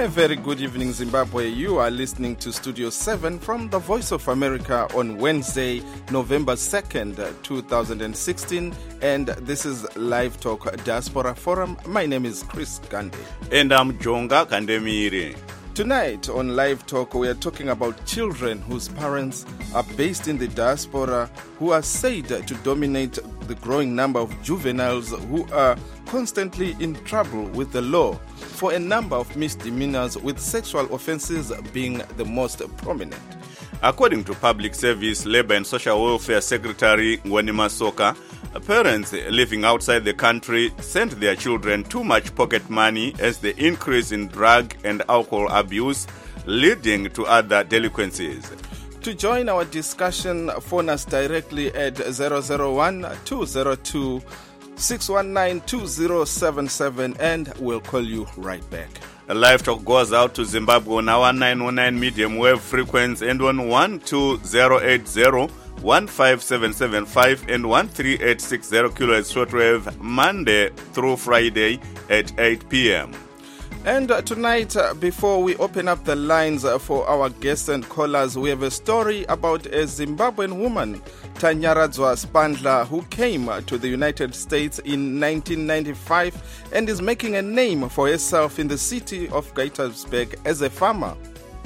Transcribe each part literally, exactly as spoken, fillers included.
A very good evening, Zimbabwe. You are listening to Studio seven from the Voice of America on Wednesday, November second, twenty sixteen. And this is Live Talk Diaspora Forum. My name is Chris Gande. And I'm Jonga Kandemire. Tonight on Live Talk, we are talking about children whose parents are based in the diaspora who are said to dominate the growing number of juveniles who are constantly in trouble with the law for a number of misdemeanors, with sexual offenses being the most prominent. According to Public Service, Labor and Social Welfare Secretary Ngwani Masoka, parents living outside the country send their children too much pocket money as the increase in drug and alcohol abuse leading to other delinquencies. To join our discussion, phone us directly at zero zero one, two zero two, six one nine, two zero seven seven and we'll call you right back. A Live Talk goes out to Zimbabwe on our nine oh nine medium wave frequency and on one two zero eight zero, one five seven seven five and one three eight six zero kilohertz shortwave Monday through Friday at eight p.m. And uh, tonight, uh, before we open up the lines uh, for our guests and callers, we have a story about a Zimbabwean woman, Tanyaradzwa Spandla, who came uh, to the United States in nineteen ninety-five and is making a name for herself in the city of Gaithersburg as a farmer.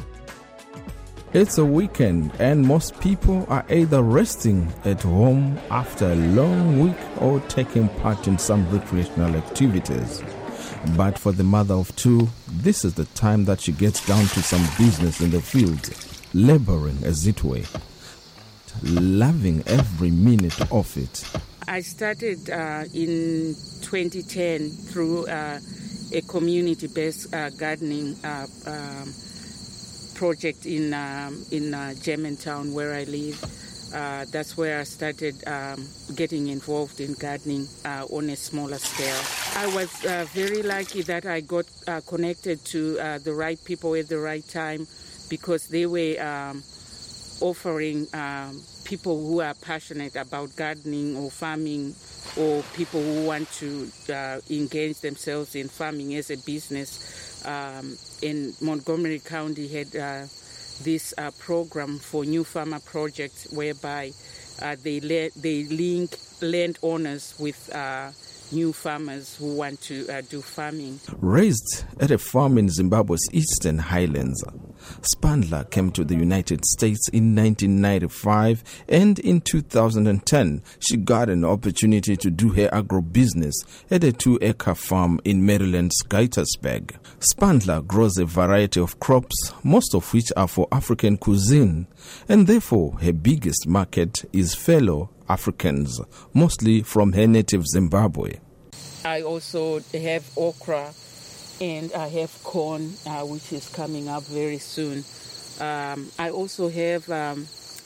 It's a weekend and most people are either resting at home after a long week or taking part in some recreational activities. But for the mother of two, this is the time that she gets down to some business in the field, laboring as it were, loving every minute of it. I started uh, in twenty ten through uh, a community-based uh, gardening uh, um, project in um, in uh, Germantown, where I live. Uh, that's where I started um, getting involved in gardening uh, on a smaller scale. I was uh, very lucky that I got uh, connected to uh, the right people at the right time, because they were um, offering um, people who are passionate about gardening or farming, or people who want to uh, engage themselves in farming as a business. Um, in Montgomery County had uh, this uh, program for new farmer projects, whereby uh, they le- they link landowners with uh, new farmers who want to uh, do farming. Raised at a farm in Zimbabwe's Eastern Highlands, Spandla came to the United States in nineteen ninety-five, and in two thousand ten she got an opportunity to do her agro-business at a two-acre farm in Maryland's Gaithersburg. Spandla grows a variety of crops, most of which are for African cuisine, and therefore her biggest market is fellow Africans, mostly from her native Zimbabwe. I also have okra and I have corn, uh, which is coming up very soon. Um, I also have um,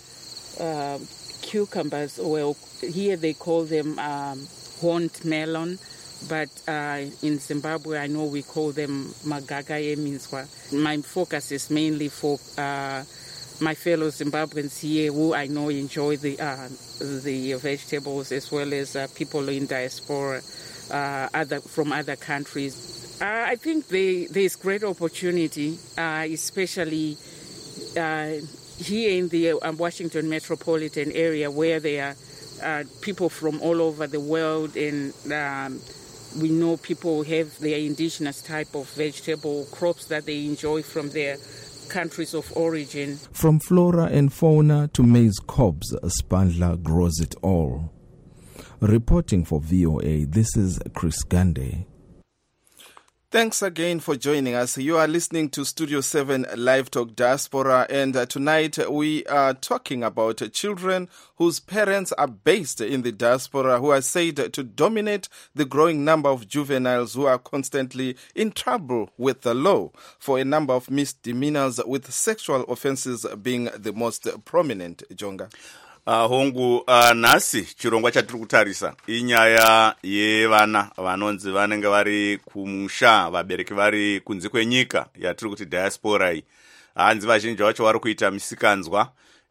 uh, cucumbers. Well, here they call them um, horned melon, but uh, in Zimbabwe I know we call them magaga eminzwa. My focus is mainly for uh, my fellow Zimbabweans here, who I know enjoy the uh, the vegetables, as well as uh, people in diaspora uh, other from other countries. Uh, I think they, there's great opportunity, uh, especially uh, here in the uh, Washington metropolitan area, where there are uh, people from all over the world, and um, we know people have their indigenous type of vegetable crops that they enjoy from their countries of origin. From flora and fauna to maize cobs, Spandla grows it all. Reporting for V O A, this is Chris Gande. Thanks again for joining us. You are listening to Studio seven Live Talk Diaspora, and uh, tonight we are talking about uh, children whose parents are based in the diaspora who are said to dominate the growing number of juveniles who are constantly in trouble with the law for a number of misdemeanors, with sexual offenses being the most prominent. Jonga. Uh, hongu uh, nasi chirongwa chatiri kutarisa inyaya yevana vanonzi vanenge vari kumusha, vabereki vari kunze kwenyika yatiri kuti diaspora iyi. Hanzi vazhinji vacho vari kuita misikanzwa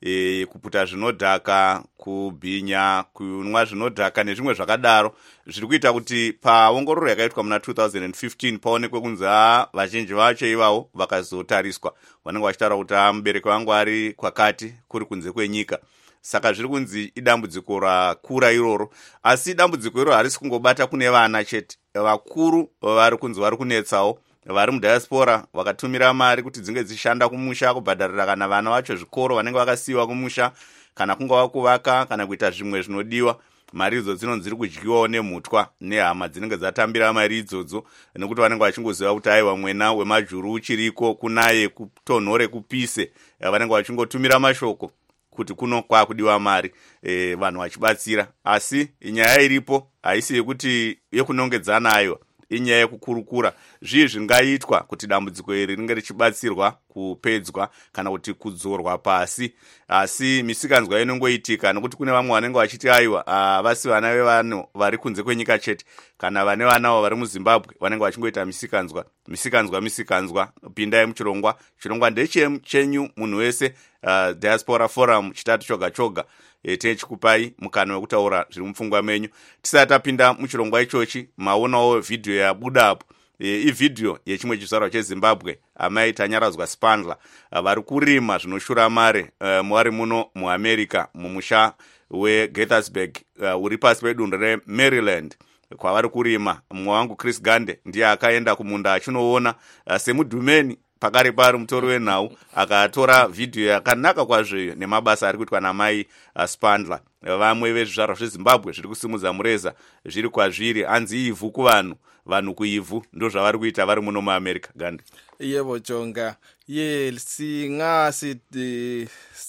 e, kuputa zvinodhaka, kubhinya, kunwa zvinodhaka nezvimwe zvakadaro zviri kuita kuti paongororo yakaitwa muna two thousand fifteen paonekwe kunzi vazhinji vacho ivavo vakazotariswa vanenge vachitaura kuti mubereki wangu ari kwakati kuri kunze kwenyika. Saka zviri kunzi idambudziko rakura iroro, asi dambudziko iroro harisi kungobata kune vana chete. Vakuru vari kunzi vari kunetsawo, vari mudiaspora vakatumira mari kuti dzinge dzishanda kumusha kubhadharira kana vana vacho zvikoro vanenge vakasiyiwa kumusha, kana kungava kuvaka kana kuita zvimwe zvinodiwa. Mari idzo dzinonzi dziri kudyiwawo nemhutwa nehama dzinenge dzatambira mari idzodzo, nekuti vanenge vachingoziva kuti aiwa mwena wemajuru uchiriko, kunaye, kutonhore, kupise, vanenge vachingotumira mashoko kuti kuno kwakudiwa mari, e, vanhu vachibatsira. Asi nyaya iripo haisi yekuti yekunongedzana aiwa, inyaya yekukurukura zvii zvingaitwa kuti dambudziko iri ringe richibatsirwa kupedzwa kana kuti kudzorwa pasi. Asi misikanzwa inongoitika nekuti kune vamwe vanenge vachiti aiwa vasi vana vevanhu vari kunze kwenyika chete, kana vane vanavo vari muZimbabwe vanenge vachingoita misikanzwa misikanzwa misikanzwa. Pindai muchirongwa, chirongwa ndechenyu munhu wese. Uh, Diaspora Forum chitatu choga choga e, techikupai mukana wekutaura zviri mupfungwa menyu. Tisati tapinda muchirongwa ichochi, maonawo vhidhiyo yabuda apo. E, ivhidhiyo yechimwe chizvarwa cheZimbabwe, amai Tanyaradzwa Spandla vari kurima zvinoshura mare uh, mwari muno muAmerica mumusha weGaithersburg uh, uri pasi pedunhu reMaryland kwavari kurima. Mumwe wangu Chris Gande ndiye akaenda kumunda achinoona uh, semudhumeni pakare pari mutori wenhau, akatora vhidhiyo yakanaka kwazvo nemabasa ari kuitwa namai uh, Spandla. Vamwe vezvizvarwa zveZimbabwe zviri kusimudza mureza zviri kwazviri, anzi ivhu kuvanhu, vanhu kuivhu, ndo zvavari kuita vari muno muAmerica. Gande. Yebo Jonga, ye singa sithi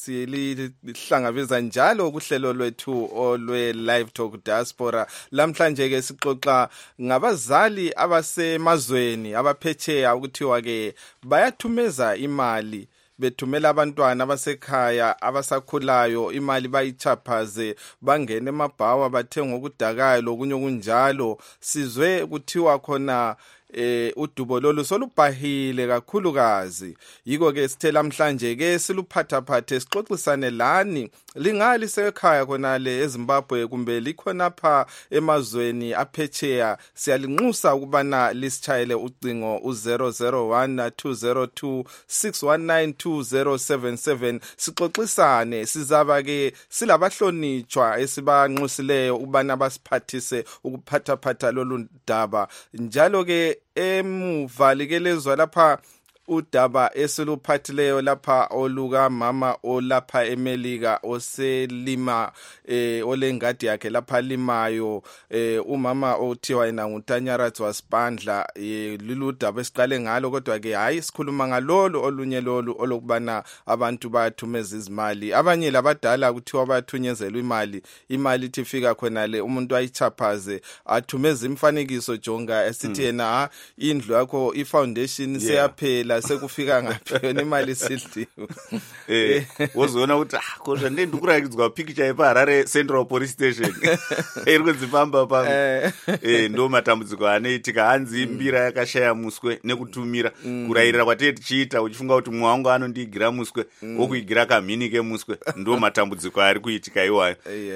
silihlangabeza njalo kuhlelo lwethu olwe Live Talk Diaspora. Lamhlanje ke sixoxa ngabazali abasemazweni abaphetsheya ukuthiwa ke bayathumeza imali, bethumela abantwana abasekhaya abasakhulayo imali bayichaphaze, bangene emabhawa bathenga okudakayo lokunye kunjalo. Sizwe kuthiwa khona eh udubo lolu solubhahile kakhulukazi. Yiko ke sithe lamhlanje ke siluphathaphathe sixoxisane lani, lingali sekhaya khona le eZimbabwe kumbe likhona pha emazweni aphetsheya. Siyalinxusa ukubana lisitshayele ucingo u zero zero one two zero two six one nine two zero seven seven sixoxisane. Sizaba ke silabahlonitshwa esibanxusileyo ubana basiphathise ukuphathaphatha lolu daba. Njalo ke emuva likelezwa lapha udaba esiluphathileyo lapha oluka mama olapha eMelika oselima eh olengadi yakhe lapha limayo, eh umama othiwa yena nguTanyaradzwa Spandla. eh luludaba esiqale ngalo, kodwa ke hayi sikhuluma ngalolo olunye lolu olokubana abantu bayathumeza izimali, abanye labadala kuthiwa bayathunyezela imali, imali ithi fika khona le umuntu ayichaphaze athumeza imfanekiso Jonga esithi yena ha indlu yakho ifoundation seyaphela sekufika ngaphi yona imali sidliwe. Eh wozona ukuthi ah kodwa ndendi kurakidzwa picture yepa Harare Central Police Station iri kudzipamba pamba. Eh ndo matambudziko anoitika, hanzi mbira yakashaya muswe nekutumira kurayirira kwatete tichiita uchifunga kuti mwa wangu anondigira muswe wokuigira kamhini ke muswe, ndo matambudziko ari kuitika iwayo.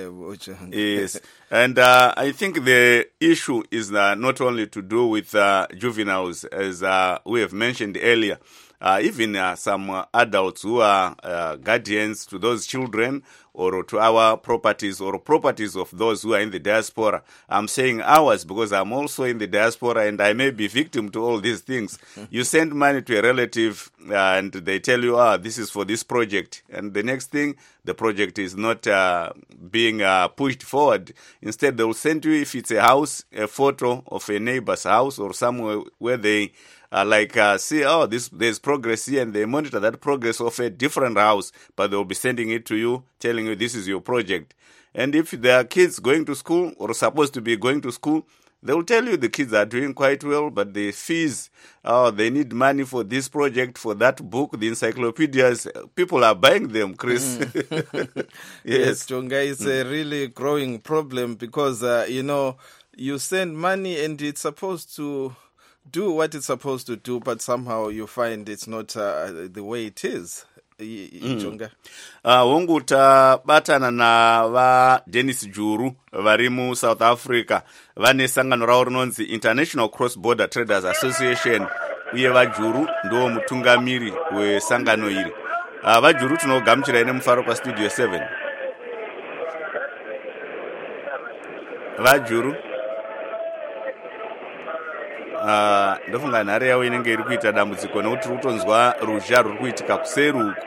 Yes. And uh, I think the issue is uh, not only to do with uh, juveniles, as uh, we have mentioned earlier. Uh, even uh, some uh, adults who are uh, guardians to those children or to our properties or properties of those who are in the diaspora. I'm saying ours because I'm also in the diaspora and I may be victim to all these things. You send money to a relative uh, and they tell you, ah, this is for this project. And the next thing, the project is not uh, being uh, pushed forward. Instead, they will send you, if it's a house, a photo of a neighbor's house or somewhere where they Uh, like uh, see, oh, this there's progress here, and they monitor that progress of a different house, but they'll be sending it to you, telling you this is your project. And if there are kids going to school or supposed to be going to school, they will tell you the kids are doing quite well, but the fees, oh, they need money for this project, for that book, the encyclopedias. People are buying them, Chris. Mm. Yes, yes Jonga, it's mm. a really growing problem because, uh, you know, you send money and it's supposed to do what it's supposed to do, but somehow you find it's not uh, the way it is. Jonga. Uh, hongu tabatana na va Dennis Juru vari mu South Africa vane sangano ravo rinonzi International Cross Border Traders Association uye vaJuru ndo mutungamiri wesangano iri. Uh, vaJuru tinogamuchira ine mufaro pa Studio seven. vaJuru uh, ndofunga nhare yavo inenge iri kuita dambudziko nekuti uri kutonzwa ruzha ruri kuitika kuseri uku.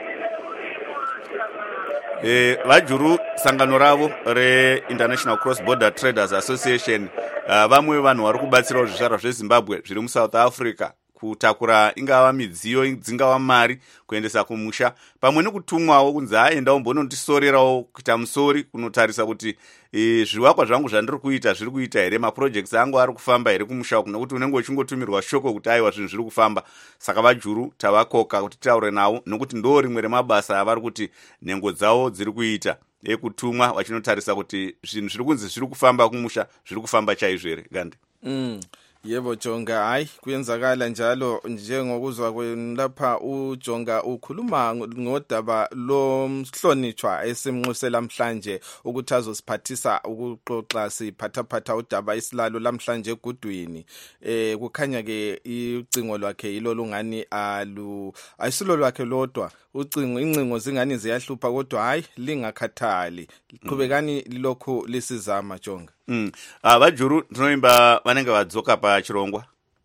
E, vaJuru sangano ravo re-International Cross Border Traders Association uh, vamwe vanhu vari kubatsirawo zvizvarwa zveZimbabwe zviri muSouth Africa kutakura ingava midziyo dzingava mari kuendesa kumusha pamwe nekutumwawo kunzi aenda umbonotisorerawo kuita musori kunotarisa kuti e, zvivakwa zvangu zvandiri kuita zviri kuita here, maprojects angu ari kufamba here kumusha uku, nekuti unenge uchingotumirwa shoko kuti aiwa zvinhu zviri kufamba. Saka vaJuru tavakoka kuti taure navo nekuti ndo rimwe remabasa avari kuti nhengo dzavo dziri kuita ekutumwa vachinotarisa kuti zvinhu zviri kunzi zviri kufamba kumusha zviri kufamba chaizvo here. Gande mm. Yebo Jonga, hayi kuyenzakala njalo njengokuzwa lapha uJonga ukhuluma ngodaba lomhlonitshwa esimnxusela namhlanje ukuthi azosiphathisa ukuxoxa siphathaphatha udaba isilalo lamhlanje egudwini. Eh kukhanya ke icingo lwakhe yilo lungani alu ayisilo lwakhe lodwa, ucingo incingo zingani ziyahlupha kodwa hayi lingakhathali, qhubekani lokho lisizama Jonga. Mm. Uh, vaJuru tinoimba vanenge vadzoka pachirongwa.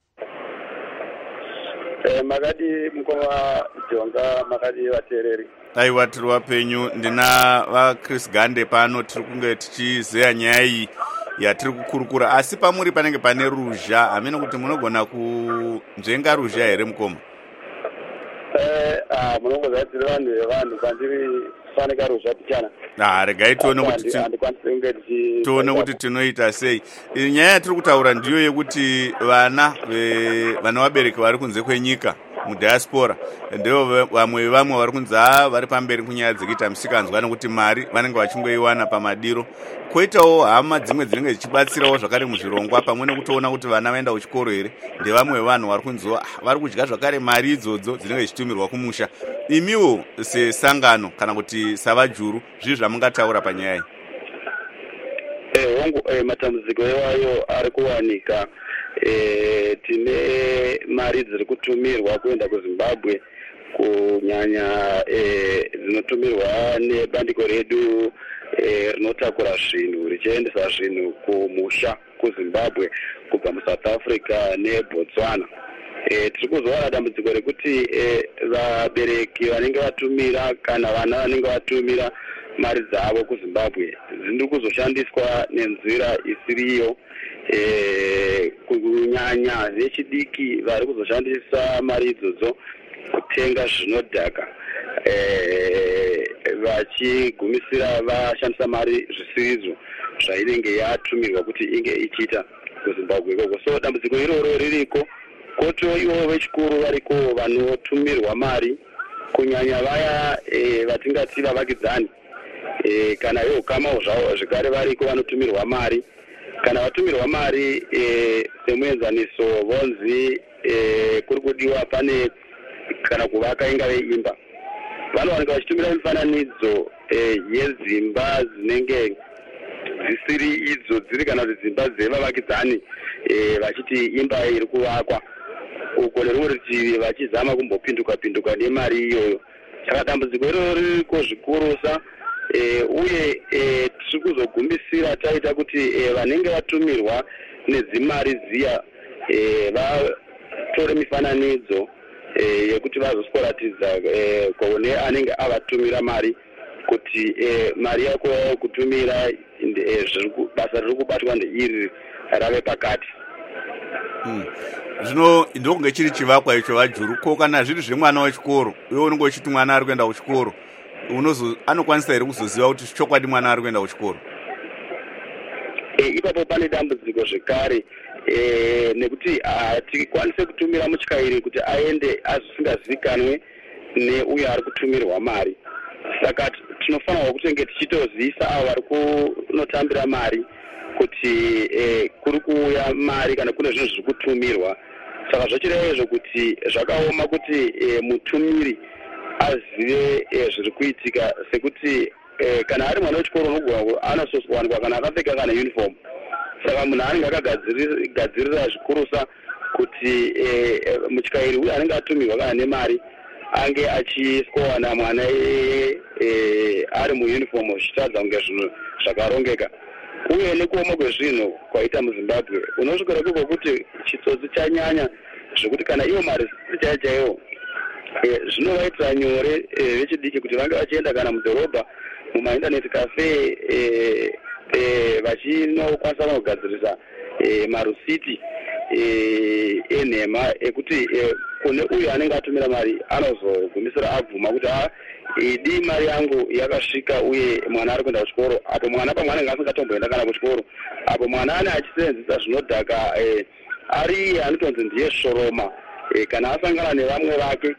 Eh makadi mukoma Jonga, makadi vatereri. Aiwa tiri wapenyu, ndina va Chris Gande pano tiri kunge tichizeya nyaya iyi yatiri kukurukura, asi pamuri panenge pane ruzha, hamene kuti munogona kunzvenga ruzha here mukoma? Eh ah munongoza tiri vanhu vanhu pandiri fanika ruzha tichana. Ah, regai tione kuti tione kuti tinoita sei. Nyaya yatiri kutaura ndiyo yekuti vana vana vabereki vari kunze kwenyika mudiaspora ndio vamwe vamwe vari kunze vari pamberi kunyaya dzekuita musikanzwa nekuti mari vanenge vachingoiwana pamadiro. Koitawo hama dzimwe dzinenge dzichibatsirawo zvakare muzvirongwa pamwe nekutoona kuti vana vaenda kuchikoro here. Ndevamwe vanhu vari kunziwa vari kudya zvakare mari idzodzo dzinenge dzichitumirwa kumusha. Imiwo sesangano kana kuti savaJuru zvizvi zvamungataura panyaya iyi? Eh hongu eh, matambudziko ewayo ari kuwanika. Eh tine mari dziri kutumirwa kuenda kuZimbabwe kunyanya eh dzinotumirwa nebandiko redu eh rinotakura zvinhu richiendesa zvinhu kumusha kuZimbabwe kubva muSouth Africa neBotswana. Eh tiri kuzoona dambudziko rekuti eh vabereki vanenge vatumira kana vana vanenge vatumira mari dzavo kuZimbabwe dziri kuzoshandiswa nenzira isiriyo. Eh kunyanya vechidiki vari kuzoshandisa mari idzodzo kutenga zvinodhaka, eh vachigumisira vashandisa mari zvisizvo zvainenge yatumirwa kuti inge ichiita kuZimbabwe ikoko. So dambudziko iroro ririko, koto ivo vechikuru variko vanotumirwa mari kunyanya vaya eh vatingati vavakidzani. Eh kana ivo kamawo zvavo zvekare variko vanotumirwa mari. Kana vatumirwa mari eh semuenzaniso vonzi eh kuri kudiwa pane kana kuvaka ingave imba, vanowanika vachitumira mifananidzo eh yedzimba dzinenge dzisiri idzo dziri kana dzimba dzevavakidzani eh vachiti imba iri kuvakwa uko nerimwe rutivi vachizama kumbopinduka pinduka nemari iyoyo. Saka dambudziko iroro ririko zvikurusa. Eh uye eh tiri kuzogumisira taita kuti eh vanenge vatumirwa nedzimari ziya eh vatore mifananidzo eh yekuti vazosporatidza eh kune anenge avatumira mari kuti eh mari yako kutumira eh basa riri kubatwa ndeiri rave pakati. Mm. Zvino ndokunge chiri chivakwa icho vaJuru, ko kana zviri zvemwana wechikoro iwe unenge uchiti mwana ari kuenda kuchikoro unozo anokwanisa here kuzoziva kuti chokwadi mwana ari kuenda kuchikoro? Eh ipapo pane dambudziko zvekare eh nekuti hatikwanise kutumira mutyairi kuti aende azosingazivikanwe neuyo ari kutumirwa mari. Saka tinofanirwa kutenge tichitoziisa avo vari kunotambira mari kuti eh kuri kuuya mari kana kune zvinhu zviri kutumirwa. Saka zvochireva izvo kuti zvakaoma kuti eh mutumiri azive zviri kuitika sekuti kana ari mwana wechikoro unogona anososwanikwa kana akapfeka kana uniform. Saka munhu anenge akagadzirira zvikurusa kuti mutyairi uyu anenge atumirwa kana nemari ange achisikowana mwana ari muuniform zvichitadza kunge zvinhu zvakarongeka. Uye nekuoma kwezvinhu kwaita muZimbabwe unosvikira kuko kuti chitsotsi chanyanya zvekuti kana ivo mari chaiyo chaiwo zvinovaitira nyore vechidiki kuti vange vachienda kana mudhorobha mumaindaneti cafe vachinokwanisa vanogadzirisa marusiti enhema ekuti kune uyu anenge atumira mari anozogumisira abvuma kuti idi mari yangu yakasvika uye mwana ari kuenda kuchikoro. Apo mwana pamwe anenge asingatomboenda kana kuchikoro, apo mwana ane achisenzesa zvinodhaka ari anotonzi ndiye shoroma kana asangana nevamwe vake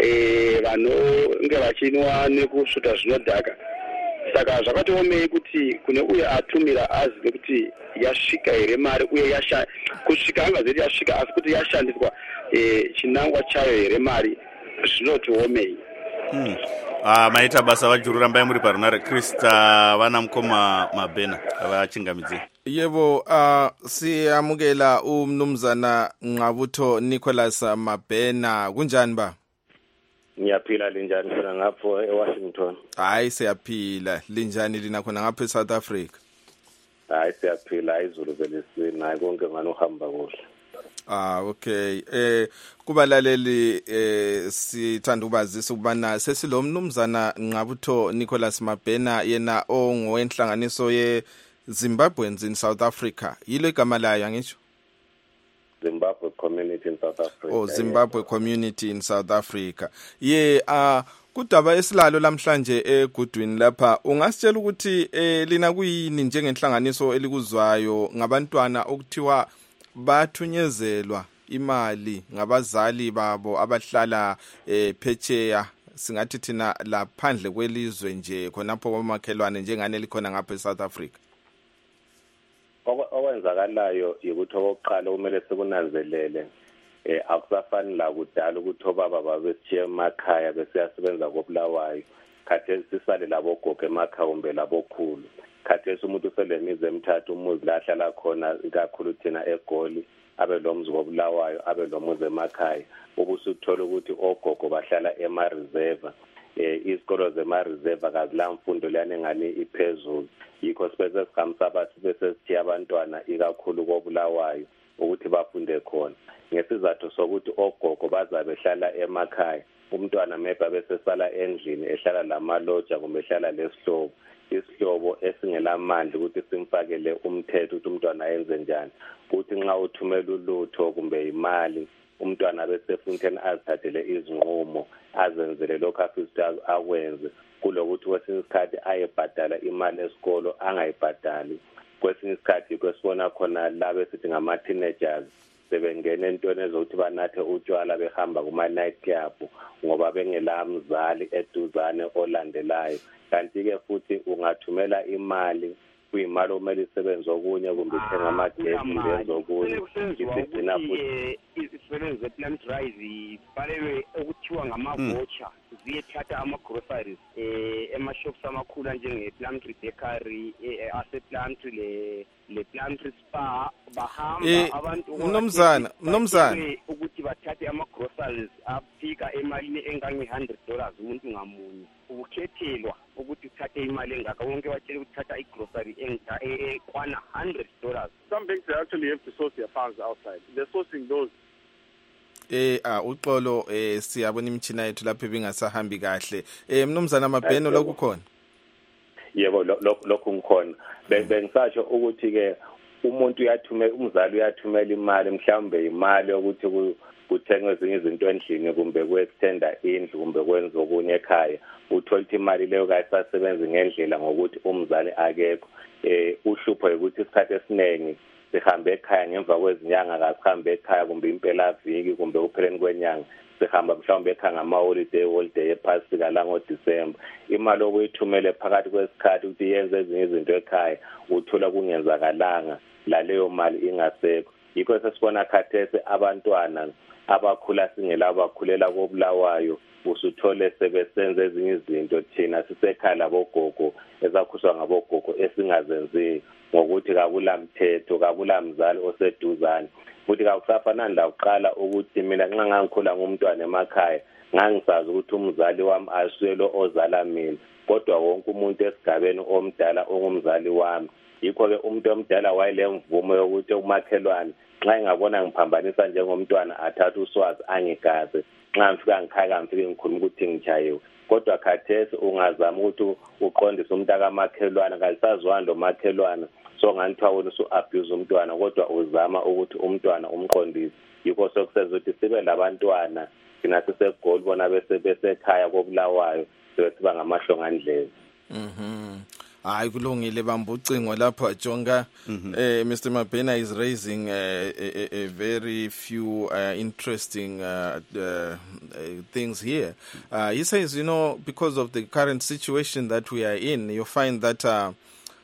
vanonge vachinwa nekusvuta zvinodhaka. Saka zvakatiomei kuti kune uye atumira azive kuti yasvika here mari uye kusvika angazoti yasvika asi kuti yashandiswa chinangwa chayo here mari zvinotiomei. Hmm. Uh, maita basa vajuru rambai muri parunare Krista vana mukoma Mabhena vachingamidzi. Yebo, uh, siyamukela umnumzana Nqabutho Nicholas Mabhena. Kunjani ba? Ngiyaphila linjani khona ngapho eWashington? Hayi siyaphila. Linjani lina khona ngapha eSouth Africa? Hayi siyaphila izulu belisini hayi konke ngani uhamba kuhle. Ah okay, eh kubalaleli eh sithanda ukubazisa ukubana sesilo mnumzana Nqabutho Nicholas Mabhena yena ongowenhlanganiso ye Zimbabweans in South Africa. Yilo igama layo ngisho? Zimbabwe Community in South Africa. Oh, Zimbabwe Community in South Africa. Ye ah kudaba esilalo lamhlanje egudwini lapha ungasitshela ukuthi eh lina kuyini njengenhlanganiso elikuzwayo ngabantwana okuthiwa bathunyezelwa imali ngabazali babo abahlala eh phetsheya singathi thina laphandle kwelizwe nje khonapho kwamakhelwane njengane likhona ngapha eSouth Africa? Okwenzakalayo ukuthi okokuqala kumele sekunanzelele eh akusafani la kudala ukuthi obaba babeshiya emakhaya besiyasebenza koBulawayo khathesi sisale labo gogo emakhaya kumbe labokhulu. Khathesi umuntu uselemizi emithathu umuzi la hlala khona ikakhulu thina eGoli abe lomzi koBulawayo abe lomuzi emakhaya ubusuthola ukuthi ogogo bahlala ema reserve eh isikolo zema reserve kazila mfundo leyane ngani iphezulu yikho sibese sihamsa bathi bese sithi abantwana ikakhulu koBulawayo ukuthi bafunde khona ngesizathu sokuthi ogogo bazabe hlala emakhaya umntwana maybe bese sala endlini ehlala lamaloja kumbe ehlala lesihlobo isihlobo esingelamandla ukuthi simfakele umthetho ukuthi umntwana ayenze njani ukuthi nxa uthumela ulutho kumbe imali umntwana bese funteni azithathele izinqumo azenzele lokho afisa akwenze kulokuthi kwesinye isikhathi ayebhadala imali esikolo angayibhadali. Kwesinye isikhathi kwesibona khona laba esithi ngama teenagers sebengena entweni ezokuthi banathe utshwala behamba kuma night club ngoba bengela mzali eduzane olandelayo. Kanti ke futhi ungathumela imali kuyimali omele isebenze okunye kumbe ithenga amagesi ngenzo okunye isigcina futhi izisebenzi eplant drive balewe okuthiwa ngama voucher ziyethatha ama groceries eh ema shops amakhulu njenge Plumtree Bakery ase Plumtree le le Plumtree Spa bahamba abantu mnomzana mnomzana ukuthi bathathe ama groceries afika emalini engange one hundred dollars umuntu ngamunye ukukhethelwa ukuthi uthathe imali engaka wonke watshela ukuthatha igrocery engaka ekwana one hundred dollars. Some banks they actually have to source their funds outside. They're sourcing those. Eh ah uxolo eh siyabona imithina yethu lapha ebingasahambi kahle. Eh mnumzana Mabhena lokukhona. Yebo lokho ngikhona. Bengisasho ukuthi ke umuntu uyathumela umzali uyathumela imali mhlawumbe imali ukuthi kuthengwe ezinye izinto endlini kumbe ku-extenda indlu kumbe kwenza okunye ekhaya uthola imali leyo kayisasebenzi ngendlela ngokuthi umzali akekho eh uhlupho ukuthi isikhathi esiningi sihambe ekhaya ngemva kwezinyanga kasihambe ekhaya kumbe impela viki kumbe upheleni kwenyanga sihamba mhlawumbe ekhaya ngama holiday holiday ephasika la ngoDisemba imali okuyithumele phakathi kwesikhathi ukuthi yenze ezinye izinto ekhaya uthola kungenzakalanga la leyo mali ingasekho yikho sesibona khathesi abantwana abakhula singela abakhulela koBulawayo usuthole sebesenza ezinye izinto thina sisekhaya labogogo ezakhuswa ngabogogo esingazenzi ngokuthi kakulamthetho kakulamzali oseduzane futhi kakusafanani la uqala ukuthi mina nxa ngangikhula ngumntwana emakhaya ngangisazi ukuthi umzali wami aswelo ozala mina kodwa wonke umuntu esigabeni omdala ongumzali wami yikho ke umuntu omdala wayelemvumo yokuthi umakhelwane nxa engabona ngiphambanisa njengomntwana athatha uswazi angigaze nxa ngifika ngikhaya ngifike ngikhuluma ukuthi ngichayiwe kodwa khathesi ungazama ukuthi uqondise umuntu akamakhelwane kalisazwana lo makhelwane so nganthiwa wena usu-abuse umntwana kodwa uzama ukuthi umntwana umqondise yikho sokusenza ukuthi sibe labantwana thina sisegoli bona besekhaya koBulawayo siba ngamahlongandlela. Mhm. Hayi kulungile bamba ucingo lapha Jonga. Mm-hmm. uh, Mister Mabhena is raising uh, a, a, a very few uh, interesting uh, uh, uh, things here. Uh, he says, you know, because of the current situation that we are in, you find that uh,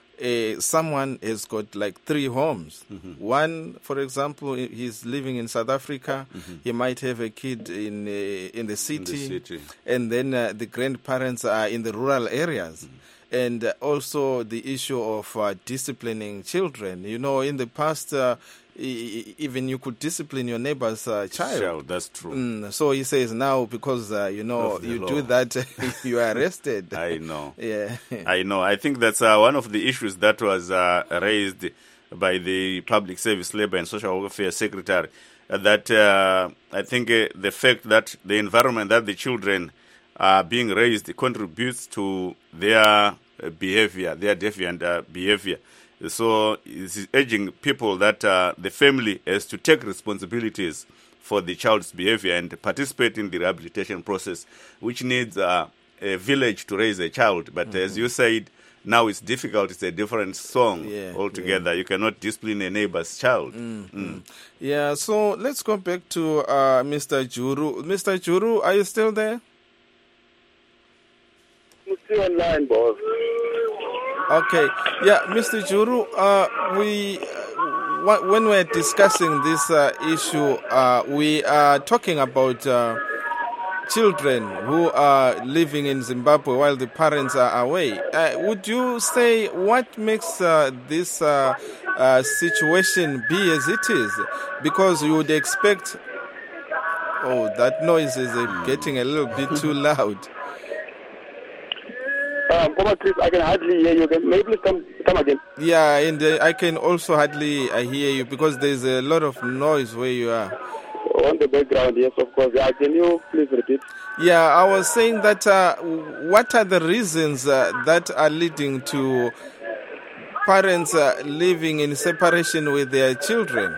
uh, someone has got like three homes. Mm-hmm. One, for example, he's living in South Africa. Mm-hmm. He might have a kid in uh, in the city, in the city. And then uh, the grandparents are in the rural areas. Mm-hmm. And uh, also the issue of uh, disciplining children. You know, in the past, uh, e- even you could discipline your neighbor's uh, child. Child, that's true. Mm, so he says now because, uh, you know, you law. do that, you are arrested. I know. Yeah. I know. I think that's uh, one of the issues that was uh, raised by the Public Service, Labour and Social Welfare Secretary, uh, that uh, I think uh, the fact that the environment that the children are being raised contributes to their uh, behavior, their deviant uh, behavior. So it's urging people that uh, the family has to take responsibilities for the child's behavior and participate in the rehabilitation process, which needs uh, a village to raise a child. But mm-hmm. as you said, now it's difficult. It's a different song yeah, altogether. Yeah. You cannot discipline a neighbor's child. Mm-hmm. Mm. Yeah, so let's go back to uh, Mister Juru. Mister Juru, are you still there? I'm still online, boss. Okay. Yeah, Mister Juru, uh, we, uh, when we're discussing this uh, issue, uh, we are talking about uh, children who are living in Zimbabwe while the parents are away. Uh, would you say what makes uh, this uh, uh, situation be as it is? Because you would expect... Oh, that noise is uh, getting a little bit too loud. Um, Chris, I can hardly hear you. Maybe please come, come again. Yeah, and uh, I can also hardly uh, hear you because there's a lot of noise where you are. On the background, yes, of course. Yeah, can you please repeat? Yeah, I was saying that uh, what are the reasons uh, that are leading to parents uh, living in separation with their children?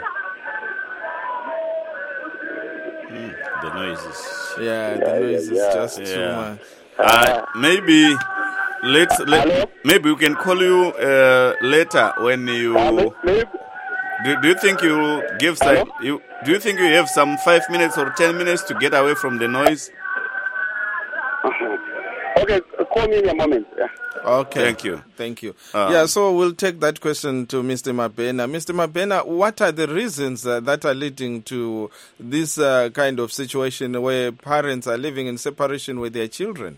Mm, the noises. Yeah, yeah the noise yeah, is just yeah. too much. Uh, maybe... Let's let, maybe we can call you uh, later when you. Uh, maybe. Do, do you think you give some? You do you think you have some five minutes or ten minutes to get away from the noise? Uh-huh. Okay, call me in a moment. Yeah. Okay. Thank you. Thank you. Um, yeah, so we'll take that question to Mister Mabhena. Mister Mabhena, what are the reasons uh, that are leading to this uh, kind of situation where parents are living in separation with their children?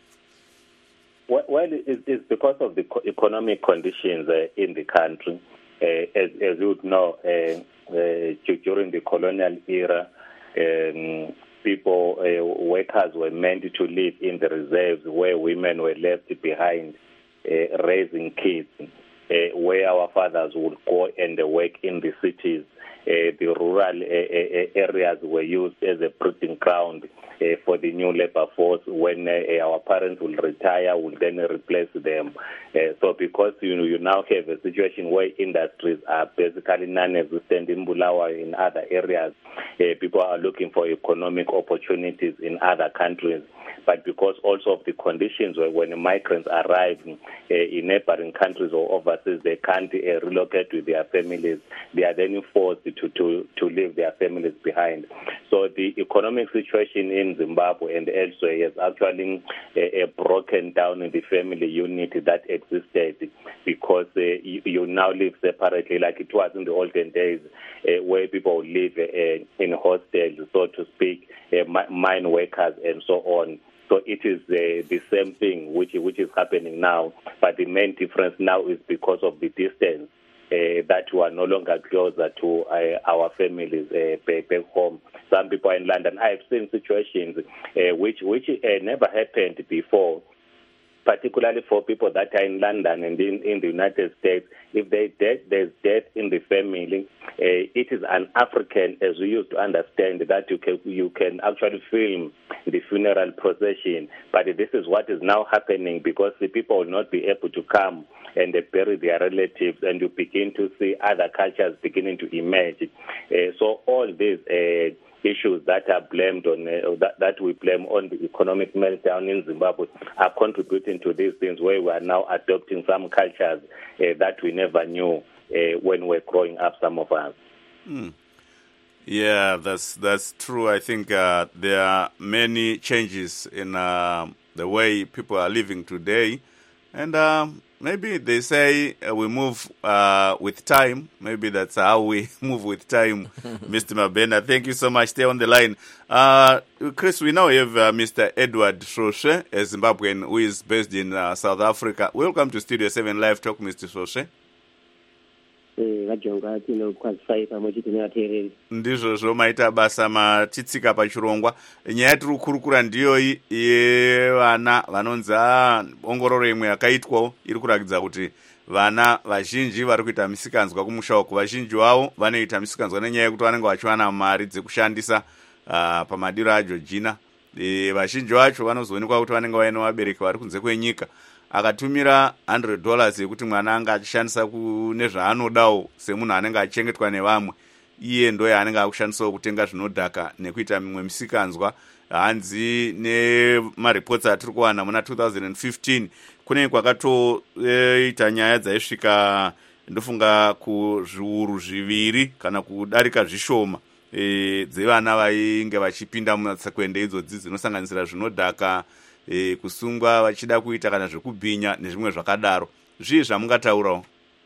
Well, it's because of the economic conditions uh, in the country. Uh, as, as you would know, uh, uh, during the colonial era, um, people, uh, workers were meant to live in the reserves where women were left behind uh, raising kids, uh, where our fathers would go and work in the cities. Uh, the rural uh, areas were used as a breeding ground uh, for the new labor force. When uh, our parents will retire, will then replace them. Uh, so because you know, you now have a situation where industries are basically non-existent in Bulawayo, in other areas, uh, people are looking for economic opportunities in other countries. But because also of the conditions where when migrants arrive uh, in neighboring countries or overseas, they can't uh, relocate with their families. They are then forced to, to, to leave their families behind. So the economic situation in in Zimbabwe and elsewhere has actually uh, uh, broken down in the family unit that existed, because uh, you, you now live separately, like it was in the olden days, uh, where people live uh, in hostels, so to speak, uh, mine workers and so on. So it is uh, the same thing which which is happening now, but the main difference now is because of the distance. Uh, that we are no longer closer to uh, our families uh, back, back home. Some people in London, I've seen situations uh, which which uh, never happened before, particularly for people that are in London and in, in the United States. If they death, there's death in the family, uh, it is an African, as we used to understand, that you can, you can actually film the funeral procession. But this is what is now happening, because the people will not be able to come and they bury their relatives, and you begin to see other cultures beginning to emerge. Uh, so all these uh, issues that are blamed on, uh, that, that we blame on the economic meltdown in Zimbabwe are contributing to these things, where we are now adopting some cultures uh, that we never knew uh, when we were growing up, some of us. Mm. Yeah, that's that's true. I think uh, there are many changes in uh, the way people are living today, and uh, maybe they say uh, we move uh, with time. Maybe that's how we move with time. Mister Mabena, thank you so much. Stay on the line. Uh, Chris, we now have uh, Mister Edward Soshe, a Zimbabwean who is based in uh, South Africa. Welcome to Studio seven Live Talk, Mister Soshe. Ndizvozvo maita basa matitsika pachirongwa. Nyaya tiri kukurukura ndiyoyi yevana vanonzi ongororo imwe yakaitwawo iri kurakidza kuti vana vazhinji vari kuita misikanzwa kumusha uku. Vazhinji vavo vanoita misikanzwa nenyaya yekuti vanenge vachiwana mari dzekushandisa uh, pamadiro aJoργina. E, vazhinji vacho vanozoonekwa kuti vanenge vaine vabereki vari kunze kwenyika. Akatumira one hundred dollars yekuti mwana anga achishandisa kune zvaanodawo semunhu anenge achengetwa nevamwe, iye ndo yaanenge akushandisawo kutenga zvinodhaka nekuita mimwe misikanzwa. Hanzi nemareports atiri kuwana muna two thousand fifteen kune kwakatoita e, nyaya dzaisvika ndofunga kuzviuru zviviri kana kudarika zvishoma e, dzevana vainge vachipinda mumatsakwende idzodzi dzinosanganisira zvinodhaka, E, kusungwa vachida kuita kana zvekubhinya nezvimwe zvakadaro. Zvii zvamungataurawo?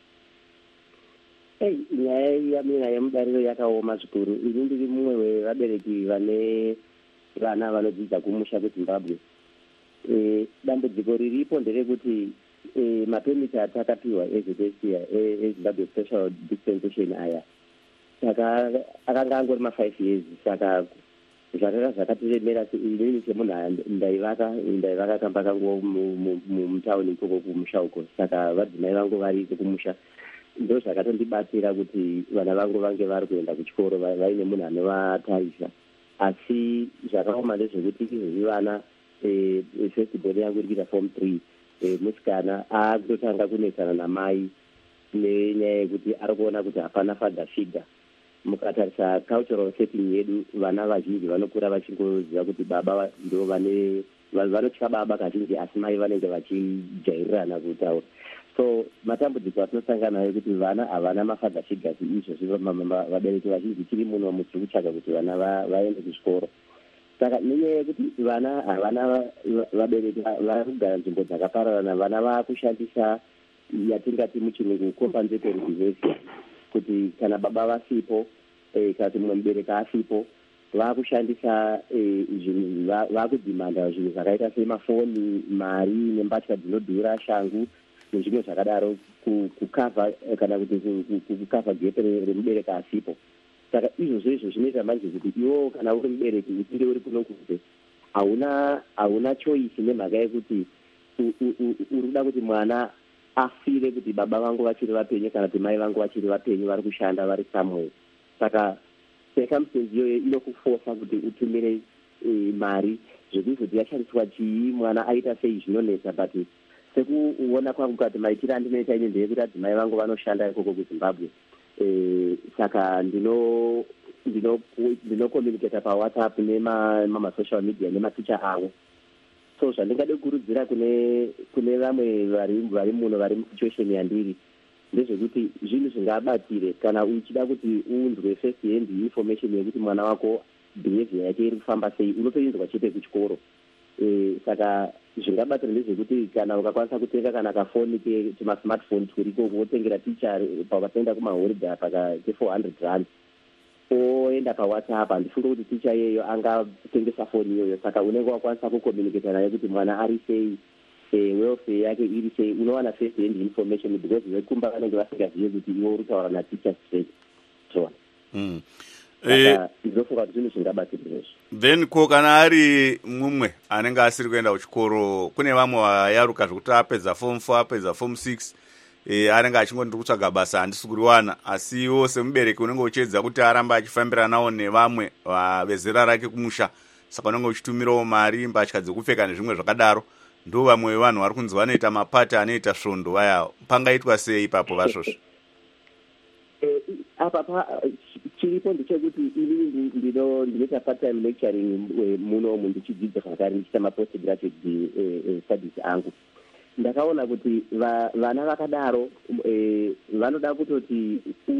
Hey, nyaya yamira yemudariro yakaoma zvikuru. Ini ndiri mumwe wevabereki vane vana vanodzidza kumusha kuZimbabwe. E, dambudziko riripo nderekuti e, mapemiti atakapiwa ezvedesia eZimbabwe Special Dispensation aya saka akanga angori ma-five years, saka zvakanga zvakatiremera inini semunhu ndaivaka ndaivaka kamba kangu mumutauni ikoko kumusha uko, saka vadzimai vangu variko kumusha. Ndo zvakatondibatsira kuti vana vangu vange vari kuenda kuchikoro vaine munhu anovatarisa. Asi zvakaoma ndezvekuti izvezvi vana festival yangu iri kuita form three, musikana akutotanga kunetsana namai nenyaya yekuti ari kuona kuti hapana father figure. Mukatarisa cultural setting yedu, vana vazhinji vanokura vachingoziva kuti baba ndo vane vanotya baba kazhinji, asi mai vanenge vachijairirana kutaura. So matambudziko atinosangana nayo kuti vana havana mafather figures. Izvo vabereki vazhinji tiri muno mutiri kutsvaga kuti vana vaende kuchikoro. Saka nenyaya yekuti vana havana vabereki vari kugara nzvimbo dzakapararana, vana vakushandisa yatingati muchirungu compensatory behavior, kuti kana baba vasipo eh, kana mumwe mubereki asipo vakushandisa eh, zvinhu vakudhimanda zvinhu zvakaita semafoni, mari nembatya dzinodhura, shangu nezvimwe zvakadaro kukavha kana kuti kukavha gepe remubereki asipo. Saka izvozvo izvo zvinoita manje kuti iwo kana uri mubereki uchinge uri kuno kunze hauna hauna choice nemhaka yekuti uri kuda kuti mwana afire kuti baba vangu vachiri vapenyu kana kuti mai vangu vachiri vapenyu, vari kushanda vari somewhere. Saka circumstance iyoyo inokuforsa kuti utumire e, mari zvekuzoti yashandiswa chii, mwana aita sei, zvinonetsa. But sekuona kwangu kati maitiro andinoita ine ndeyekuti adzimai vangu vanoshanda ikoko kuZimbabwe. E, saka ndino ndino ndinokomunicata pawhatsapp nemasocial media nematicha avo. So zvandingade kukurudzira kune kune vamwe vari vari muno vari musituation yandiri ndezvekuti zvinhu zvingabatire kana uchida kuti uunzwe first hand information yekuti mwana wako behavior yake iri kufamba sei, unotoinzwa chete kuchikoro. E, saka zvingabatsira ndezvekuti kana ukakwanisa kutenga kana kafoni kemasmartphone turiko wotengera ticha pavatoenda kumaholiday paka ke-four hundred rand oenda pawhatsapp, handifunge kuti ticha iyeyo angatengesa foni iyoyo. Saka unenge wakwanisa kucommunicata naye kuti mwana ari sei, welfare yake iri sei, unowana first hand information because vekumba vanenge vasingazive kuti iwe uri kutaura naticha straight so mm. ndinofunga kuti zvinhu zvingabatsira. Then ko kana ari mumwe anenge asiri kuenda kuchikoro, kune vamwe vayaruka zvokuti apedza form four apedza form six e, anenge achingo ndiri kutsvaga basa handisi kuriwana, asi iwo semubereki unenge uchiedza kuti aramba achifambira nawo nevamwe vezera rake kumusha, saka unenge uchitumirawo mari, mbatya dzekupfeka nezvimwe zvakadaro. Ndo vamwe vevanhu vari kunzi vanoita mapati anoita svondo vayawo. Pangaitwa sei ipapo vazvozvo? Apa chiripo ndechekuti ini ndinoita part-time lecturing munomu ndichidzidza zvakare ndichiita mapost graduate studies angu. Ndakaona kuti vana vakadaro vanoda kutoti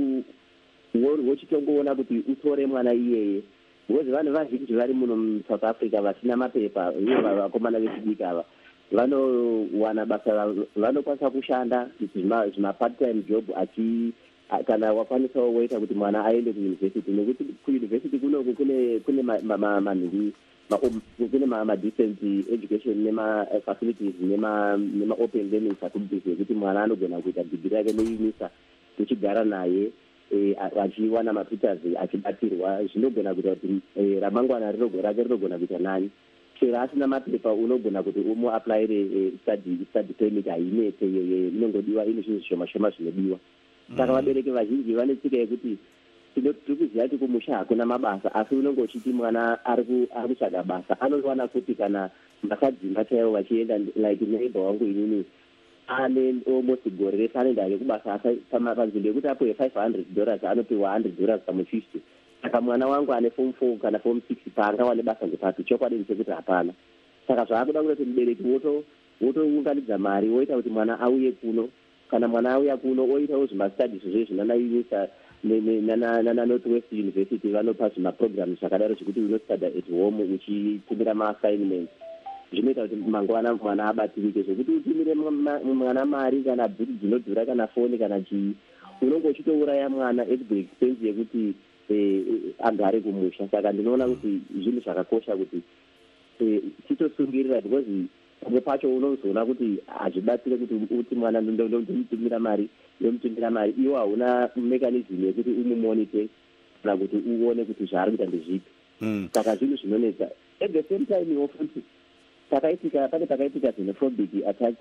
wochitongoona kuti utore mwana iyeye, because vanhu vazhinji vari muno muSouth Africa vasina mapepa, ivo vakomana vechidiki ava vanowana basa, vanokwanisa kushanda zvima part-time job achi kana wakwanisawo woita kuti mwana aende kuuniversity, nekuti kuuniversity kunoku kune kune manhingi kune ma-decent education nema-facilities nema-open learning facilities ekuti mwana anogona kuita degree yake neunisa tuchigara naye achiwana matutors achibatirwa. Zvinogona kuita kuti ramangwana rake rinogona kuita nani. Chero asina mapepa unogona kuti umuaplayire study permit hainete, inongodiwa ine zvinhu zvishoma shoma zvinodiwa. Saka vabereki vazhinji vane tsika yekuti tiri kuziva kuti kumusha hakuna mabasa, asi unenge uchiti mwana ari kutsvaga basa. Anowana kuti kana makadzimba chaivo vachienda, like neighbor wangu inini ane almost gore rese anoenda hake kubasa, panzvimbo yekuti apiwe five hundred dollars anopiwa one hundred dollars pamwe fifty. Saka mwana wangu ane form four kana form six paangawane basa ngepapi, chokwadi ndechekuti hapana. Saka zvaakuda kuti mubereki wotounganidza mari woita kuti mwana auye kuno. Kana mwana auya kuno oitawo zvimastudies zvezvi nanaunisa nana-Northwest University vanopa zvimaprograms zvakadaro zvekuti unostudy at home uchitumira ma-assignments. Zvinoita kuti mangwana mwana abatirike, zvokuti utumire mwana mari kana bhuti dzinodhura kana foni kana chii, unenge uchitouraya mwana at the expense yekuti agare kumusha. Saka ndinoona kuti zvinhu zvakakosha kuti titosungirira, because pamwe pacho unozoona kuti hazvibatsire kuti uti mwana ndomutumira mari ndomutumira mari iwo hauna mechanism yekuti umumonite kana kuti uone kuti zvaari kuita ndezvipi. Saka zvinhu zvinonetsa. At the same time iwo futi takaitika pane pakaitika xenophobic attacks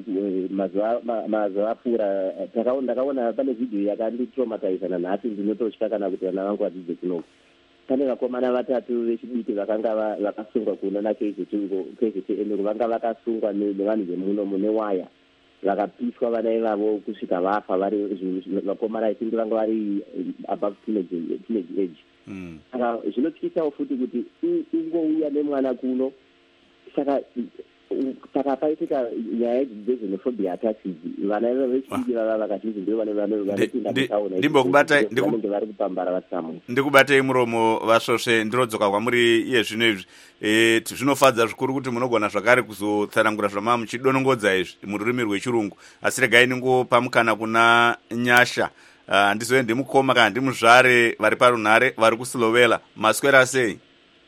mazuva apfuura. Ndakaona pane video yakanditraumatiza nanhasi, ndinototya kana kuti vana vangu vadzidze kunoko. Pane vakomana vatatu vechidiki vakanga vakasungwa kuno naK Z T N, vanga vakasungwa nevanhu vemuno mune waya, vakapiswa vana ivavo kusvika vafa. Vari vakomana isingi vanga vari above teenage age. Saka zvinotyisawo futi kuti ungouya nemwana kuno. Saka saka paitika nyaya dzezenophobia attacks idzi, vana vechidiki vava vakazhinji ndivo vanopinda mutaona vanenge vari kupambara vasamu. Ndikubatei muromo vasvosve, ndirodzoka kwamuri iye zvino izvi. E, zvinofadza zvikuru kuti munogona zvakare kuzotsanangura zvama muchidonongodza izvi mururimi rwechirungu. Asi regai ningopa mukana kuna Nyasha, handizoendi uh, mukoma kana ndimuzvare vari parunhare vari kuSilovela. Maswera sei?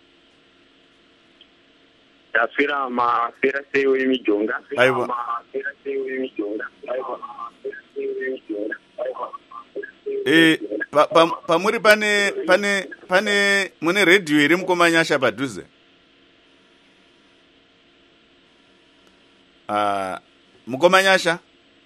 Taswira mafera sei wemijonga. Aiwa. Mafera sei wemijonga. Aiwa. Eh, pa, pa, pamuri pane pane pane mune radio iri mukoma Nyasha padhuze. Ah, uh, mukoma Nyasha.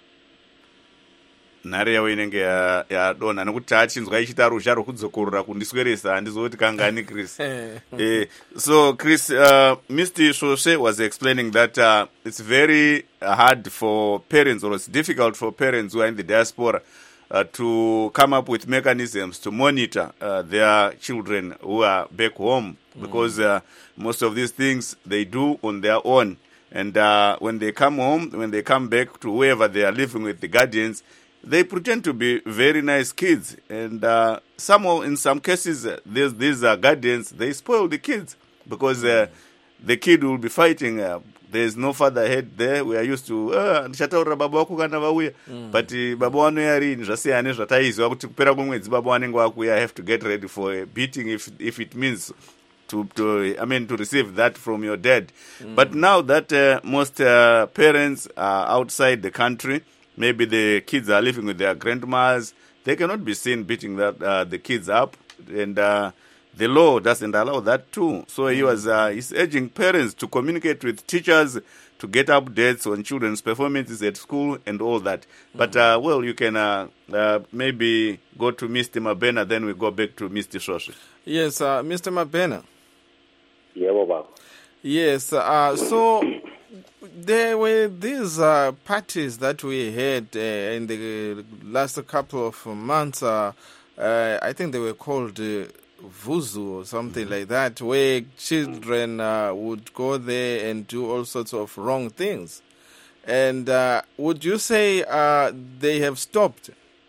Nhare yawo inenge yadonha ya nekuti taachinzwa ichita ruzha rwokudzokorora kundisweresa handizoti kangani Chris. eh, so Chris, uh, Mister Shoshe was explaining that uh, it's very hard for parents, or it's difficult for parents who are in the diaspora uh, to come up with mechanisms to monitor uh, their children who are back home, because uh, most of these things they do on their own. And uh, when they come home, when they come back to wherever they are living with the guardians, they pretend to be very nice kids. And uh, some, in some cases, uh, these, these uh, guardians, they spoil the kids because uh, the kid will be fighting. Uh, there's no father head there. We are used to, ah, ndichataurira baba wako kana vauya. But uh, baba wano yari zvasiyana zvataizwa kuti kupera kwemwedzi baba wanenge wakuya. I have to get ready for a beating if if it means to, to I mean to receive that from your dad. Mm. But now that uh, most uh, parents are outside the country, maybe the kids are living with their grandmas, they cannot be seen beating that uh, the kids up, and uh, the law doesn't allow that too. So he was uh, he's urging parents to communicate with teachers to get updates on children's performances at school and all that. Mm-hmm. But uh, well, you can uh, uh, maybe go to Mister Mabena, then we go back to Mister Shoshi. Yes, uh, Mister Mabena. Yeah, Baba. Yes, uh, so there were these uh, parties that we had uh, in the last couple of months. Uh, uh, I think they were called uh, Vuzu or something like that, where children uh, would go there and do all sorts of wrong things. And uh, would you say uh, they have stopped?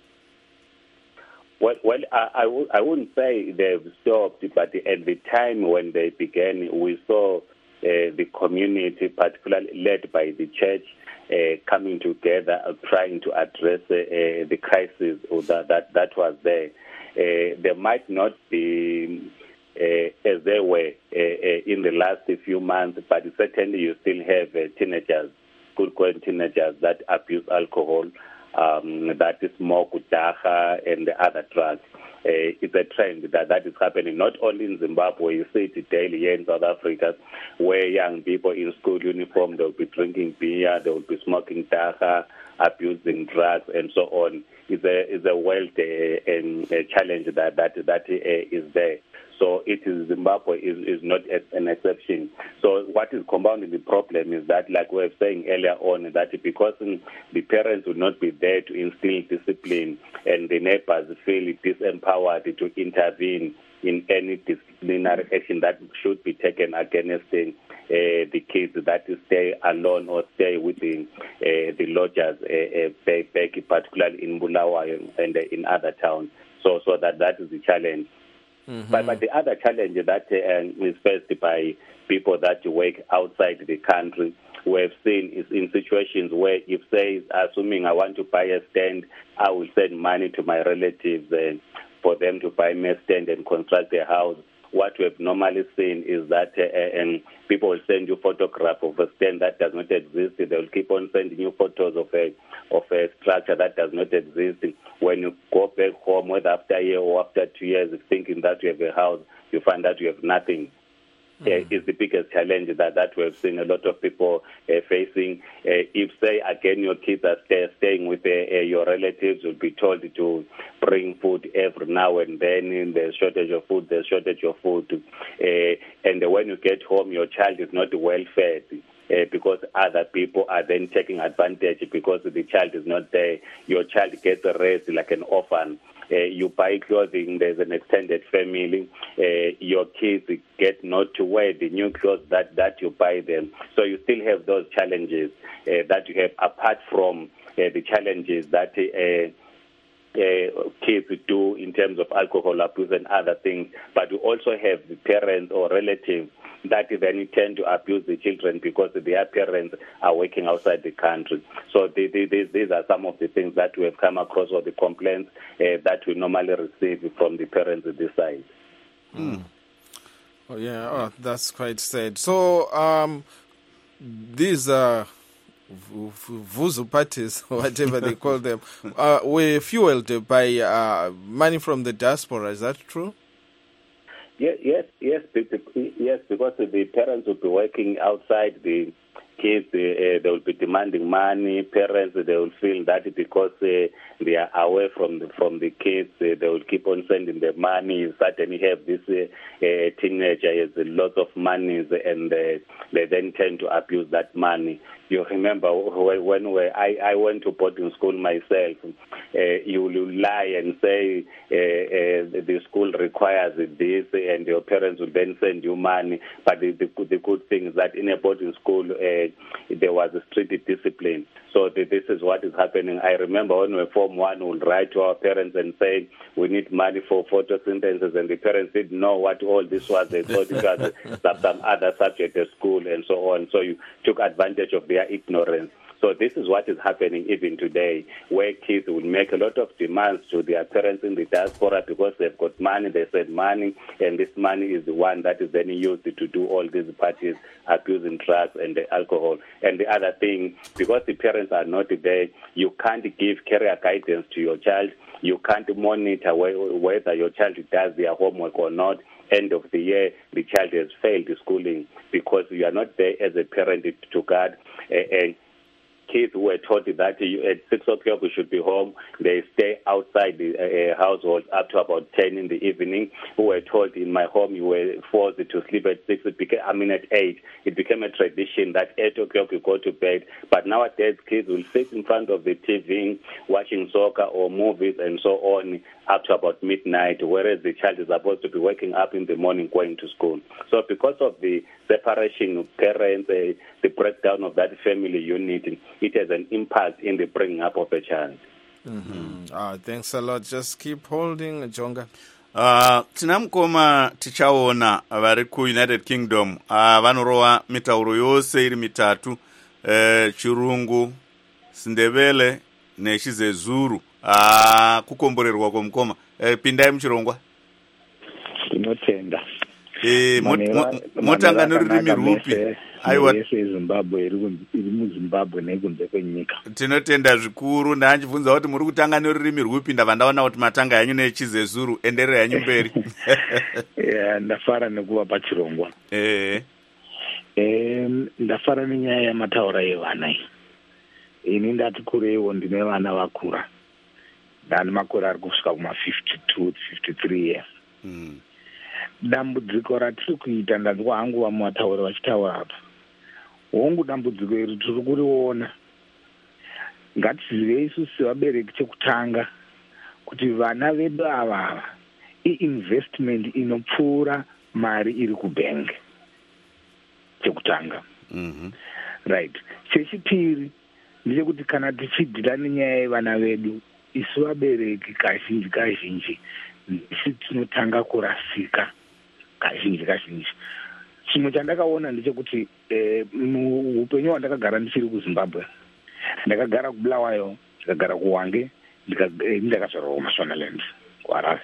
Well, well I, I, w- I wouldn't say they've stopped, but at the time when they began, we saw uh, the community, particularly led by the church, uh, coming together, uh, trying to address uh, the crisis that, that, that was there. Uh, there might not be uh, as they were uh, uh, in the last few months, but certainly you still have uh, teenagers, good-going teenagers that abuse alcohol, um, that smoke, dacha, and the other drugs. Uh, it's a trend that, that is happening not only in Zimbabwe, you see it daily here in South Africa, where young people in school uniform, they'll be drinking beer, they'll be smoking dacha, abusing drugs, and so on. Is a is a world uh, and a challenge that that that uh, is there. So it is Zimbabwe is, is not an exception. So what is compounding the problem is that, like we were saying earlier on, that because the parents would not be there to instill discipline, and the neighbors feel disempowered to intervene in any disciplinary action that should be taken against the, uh, the kids that stay alone or stay with the, uh, the lodgers, uh, uh, back, particularly in Bulawayo and uh, in other towns. So, so that that is the challenge. Mm-hmm. But, but the other challenge that uh, is faced by people that work outside the country, we have seen is in situations where if, say, assuming I want to buy a stand, I will send money to my relatives and for them to buy me a stand and construct a house. What we have normally seen is that uh, and people will send you photograph of a stand that does not exist. They will keep on sending you photos of a of a structure that does not exist. When you go back home, whether after a year or after two years, thinking that you have a house, you find that you have nothing. Mm. Uh, is the biggest challenge that, that we've seen a lot of people uh, facing. Uh, if, say, again, your kids are stay, staying with uh, uh, your relatives, will be told to bring food every now and then. There's shortage of food, there's shortage of food. Uh, and when you get home, your child is not well fed. Uh, because other people are then taking advantage because the child is not there. Your child gets raised like an orphan. Uh, you buy clothing, there's an extended family. Uh, your kids get not to wear the new clothes that, that you buy them. So you still have those challenges uh, that you have apart from uh, the challenges that uh, uh, kids do in terms of alcohol abuse and other things. But you also have the parents or relatives that then tend to abuse the children because their parents are working outside the country. So the, the, the, these are some of the things that we have come across, or the complaints uh, that we normally receive from the parents at this side. Mm. Oh, yeah, oh, that's quite sad. So um, these are Vuzu parties, whatever they call them, uh, were fueled by uh, money from the diaspora. Is that true? Yes, yes, yes, yes, because the parents will be working outside, the kids, uh, they will be demanding money. Parents, they will feel that because uh, they are away from the, from the kids, uh, they will keep on sending the money. You certainly have this uh, uh, teenager has lots of money, and uh, they then tend to abuse that money. You remember when we, I, I went to boarding school myself, uh, you will lie and say uh, uh, the school requires this and your parents will then send you money. But the, the, the good thing is that in a boarding school, uh, there was a strict discipline. So the, this is what is happening. I remember when we were Form one, we would write to our parents and say, we need money for photosynthesis, and the parents didn't know what all this was. They thought it was some, some other subject at school and so on. So you took advantage of their ignorance. So this is what is happening even today, where kids will make a lot of demands to their parents in the diaspora because they've got money, they send money, and this money is the one that is then used to do all these parties, abusing drugs and the alcohol. And the other thing, because the parents are not there, you can't give career guidance to your child, you can't monitor whether your child does their homework or not. End of the year, the child has failed schooling because you are not there as a parent to guard. And kids who were taught that at six o'clock we should be home, they stay outside the uh, household up to about ten in the evening. Who were taught in my home you were forced to sleep at six. It became, I mean, at eight. It became a tradition that eight o'clock you go to bed. But nowadays, kids will sit in front of the T V watching soccer or movies and so on up to about midnight, whereas the child is supposed to be waking up in the morning going to school. So because of the separation of parents, uh, the breakdown of that family unit, it has an impact in the bringing up of a child. Mm-hmm. Ah, thanks a lot. Just keep holding, Jonga. Uh, tina mukoma tichaona vari kuUnited Kingdom uh, vanorova mitauro yose iri mitatu uh, Chirungu, Sindebele neChizezuru. Ah, kukomborerwa kwomukoma. Eh, pindai muchirongwa. Tinotenda. Eh, motanga norurimi rwupi? Aiwa Zimbabwe iri muZimbabwe nekunze kwenyika. Tinotenda zvikuru. Ndanjibvunza kuti muri kutanga norurimi rwupi, ndabva ndaona kuti matanga yanyu neChizezuru, enderera yanyu mberi. Yeah, ndafara nekuva pachirongwa. Eh. Eh, ndafara nenyaya yamataura evana iyi. Ini ndati kureiwo ndine vana vakura. Ndani makore ari kusvika kuma fifty-two fifty-three years. Mm. Dambudziko ratiri kuita ndanzwa hangu vamataura vachitaura apa. Hongu dambudziko iri tiri kuriona. Ngatizive isu sevabereki chekutanga kuti vana vedu ava i-investment inopfuura mari iri kubank. Chekutanga. Mhm. Right. Chechipiri ndechekuti kana tichidhira nenyaya yevana vedu, isu vabereki kazhinji kazhinji isi tinotanga kurasika kazhinji kazhinji. Chimwe chandakaona ndechekuti eh, muupenyu hwandakagara ndichiri kuZimbabwe, ndakagara kuBulawayo, ndakagara kuHwange, ndakazvarwa kuMashonaland kuHarare.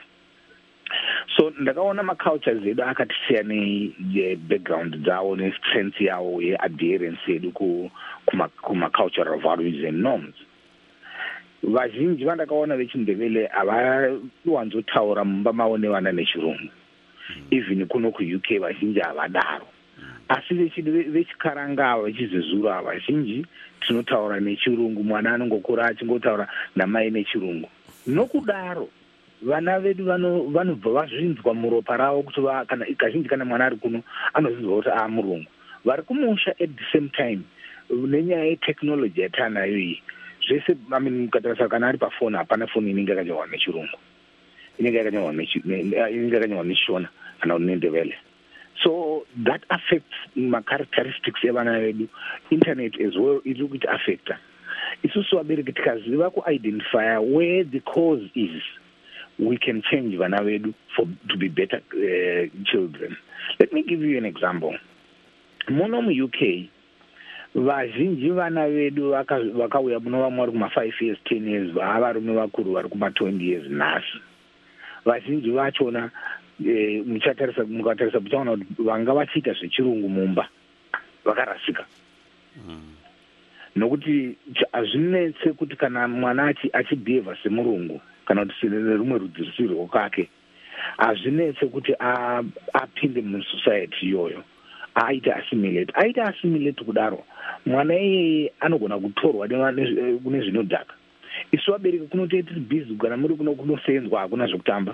So ndakaona macultures edu akati siyanei background dzavo nestrength yavo yeadherence yedu kumacultural values and norms. Vazhinji vandakaona vechiNdebele havawanzotaura mumba mavo nevana neChirungu. Even kuno kuU K vazhinji havadaro. Asi vechiKaranga ava vechiZezuru ava vazhinji tinotaura neChirungu, mwana anongokura achingotaura namai neChirungu. Nokudaro vana vedu vanobva vazvinzwa muropa ravo kuti kana kazhinji kana mwana ari kuno anozinzwa kuti aa murungu. Vari kumusha at the same time nenyaya yetechnology yatanayo iyi. Zvese mukatarisa kana ari pafoni, hapana foni inenge yakanyorwa neChirungu, inenge yakanyorwa neShona kana neNdebele. So that affects my characteristics evana vedu. Internet as well iri kuti affecta. Isusu vabereki tikaziva ku-identify where the cause is, we can change vana vedu for to be better uh, children. Let me give you an example. Muno muU K, vazhinji vana vedu vakauya muno vamwe vari kuma five years ten years, varume vakuru vari kuma twenty years nhasi. Vazhinji vachona eh, muchatarisa mukatarisa muchaona kuti vanga vachiita zveChirungu mumba vakarasika. Mm. Nokuti hazvinetse kuti kana mwana achibheheva semurungu kana kuti rumwe rudzi rusiri rwokake, hazvinetse kuti apinde musociety iyoyo, aite assimilate. Aite assimilate kudaro, mwana iyeye anogona kutorwa kune zvinodhaka. Isu vabereki kunotoita tiri busy, kana muri kuno kunosenzwa hakuna zvekutamba.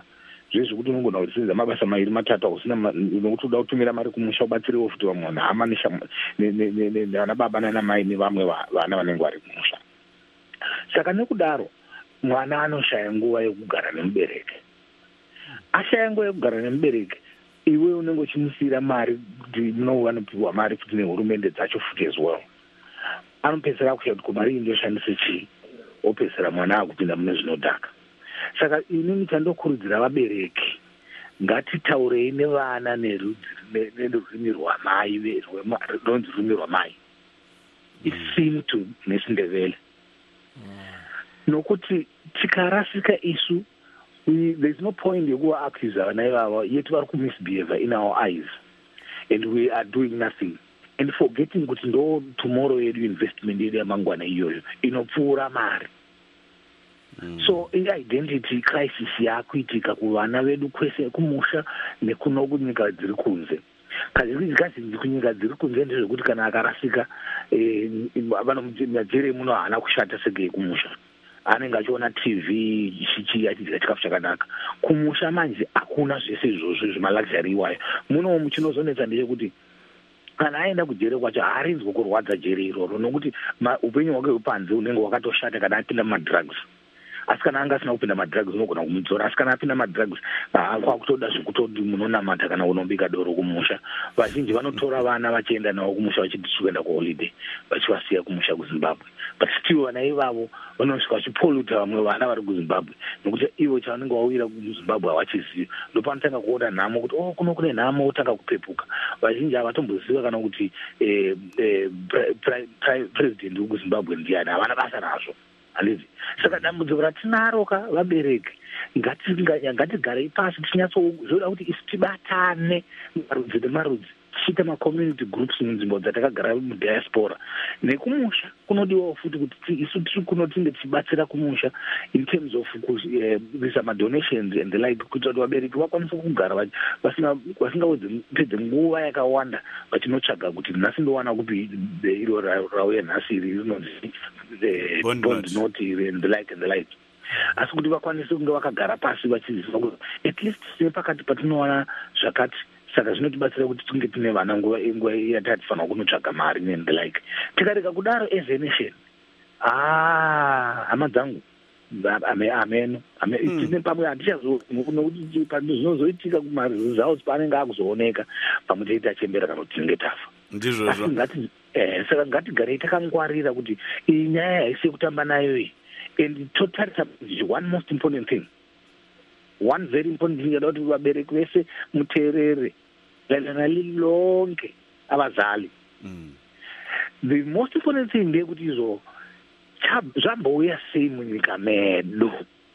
zvezvekuti unogona kudzidzidza mabasa mairi matatu hausina nokuti uda kutumira mari kumusha ubatsirewo futi vamwe vanhu hama nevana baba nana mai nevamwe vana vanenge vari kumusha. Saka nekudaro mwana anoshaya nguva yekugara nemubereki. Ashaya nguva yekugara nemubereki, iwe unenge uchimusiyira mari kuti no vanopiwa mari futi nehurumende dzacho futi as well. Anopedzera kushaya kuti ko mari iyi ndoshandise chii, opedzera mwana akupinda mune zvinodhaka. Saka inini chandokurudzira vabereki, ngatitaurei nevana nerurimi rwamai, ronzi rurimi rwamai, isintu nesindevele. Nokuti tikarasika isu, there's no point yekuva accuse vana ivava yet vari kumisbehave in our eyes and we are doing nothing and forgetting kuti ndo tomorrow yedu investment yedu yamangwana iyoyo inopfuura mari. Mm. So i-identity crisis yakuitika kuvana vedu kwese kumusha nekuno kunyika dziri kunze. Kazhinji kazhinji kunyika dziri kunze ndezvekuti kana akarasika vanomujere muno haana kushata sege kumusha. Anenge achiona T V chichi achidya chikafu chakanaka. Kumusha manje hakuna zvese izvozvo zvemaluxury iwayo. Muno muchinozonetsa ndechekuti kana aenda kujere kwacho haarinzwi kurwadza jere iroro nokuti upenyu hwake hwepanze unenge hwakatoshata kana apinda mumadrugs. Asi kana anga asina kupinda madrugs unogona kumudzora. Asi kana apinda madrugs kwakutoda zvekutoti munonamata kana unobika doro kumusha. Vazhinji vanotora vana vachienda navo kumusha vachiti tikuenda kuholiday vachivasiya kumusha kuZimbabwe. But still vana ivavo vanosvika vachipoluta vamwe vana vari kuZimbabwe nokuti ivo chavanenge vauira kuZimbabwe havachizivi. Ndopanotanga kuona nhamo kuti oh kuno kune nhamo otanga kupepuka. Vazhinji havatomboziva kana kuti eh, eh, president wekuZimbabwe ndiani, havana basa nazvo. Handizvi. Saka dambudziko ratinaro ka vabereki ngatigarei pasi tichinyatsozoda kuti isi tibatane marudzi nemarudzi tichiita macommunity groups munzvimbo dzatakagara mudiaspora. Nekumusha kunodiwawo futi kuti isu tiri kuno tinge tichibatsira kumusha in terms of kuisa madonations and the like kuitira kuti vabereki vakwanise kugara vasingapedze nguva yakawanda vachinotsvaga kuti nhasi ndowana kupi iro rauya nhasi iri rinonzi bond note and the like and the like. Asi kuti vakwanise kunge vakagara pasi vachiziva kuti at least sine pakati patinowana zvakati. Saka zvinotibatsira kuti tinge tine vana nguva nguva yatatifanira kunotsvaga mari and the like. Tikareka kudaro as a nation, ah hama dzangu ameno tine pamwe hatichazonokuti zvinozoitika kumaresults paanenge akuzooneka pamwe teita chembera kana kuti tinenge tafa. Ndizvozvo. Saka ngatigarei takangwarira kuti iyi nyaya haisi kutamba nayo iyi. And totarisa one most important thing, one very important thing about vabereki vese muteerere dana lilonke abazali. Mm. The most important thing ndeyekuti izvo zvambouya sei munyika medu,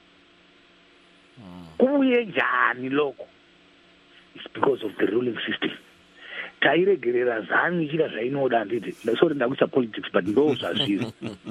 kuuye njani loko. It's because of the ruling system. Tairegerera zanu ichita zvainoda nditi sorry ndakuisa politics but ndo zvazviri.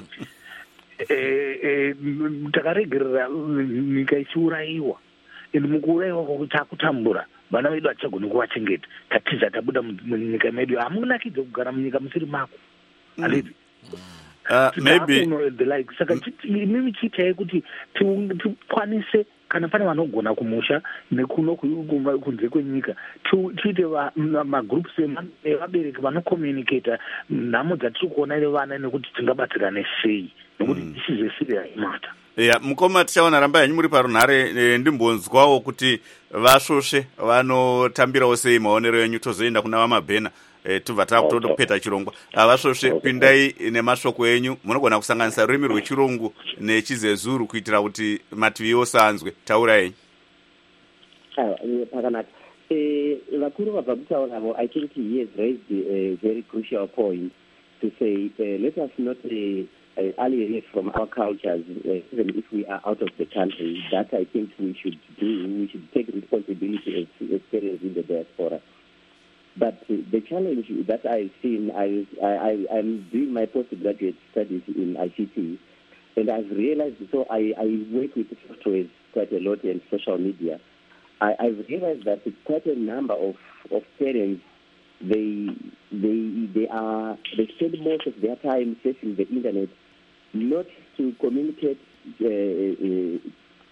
eh takaregerera nyika ichiuraiwa and mukuuraiwa kwekuti takutambura vana vedu hatichagoni kuvachengeta. Tatiza tabuda munyika medu hamunakidze kugara munyika musiri mako. Handiti. Uh, maybe the like saka mimi chiitai kuti tikwanise kana pane vanogona kumusha nekuno kunze kwenyika tiite magroups evabereki vanokommunicata nhamo dzatiri kuona nevana nekuti tingabatsirane sei nekuti this is a serious matter. Yeah, mukoma tichaona ramba yanyu muri parunhare e, ndimbonzwawo kuti vasvosve vanotambirawo sei maonero enyu tozoenda kuna vamabhena e, tubva takutoda kupeta chirongwa. Vasvosve pindai nemashoko enyu, munogona kusanganisa rurimi rwechirungu nechizezuru kuitira kuti mativi ose anzwe. Taurai. Pakanaka. Vakuru vabva kutauravo, I think he has raised a very crucial point to say uh, let us not uh, Uh, alienate from our cultures, uh, even if we are out of the country. That I think we should do. We should take responsibility as experience in the diaspora. But uh, the challenge that I've seen, I, I, I'm doing my postgraduate studies in I C T, and I've realized, so I, I work with software quite a lot and social media. I, I've realized that quite a number of, of parents, they they they are they spend most of their time surfing the internet, not to communicate uh, uh,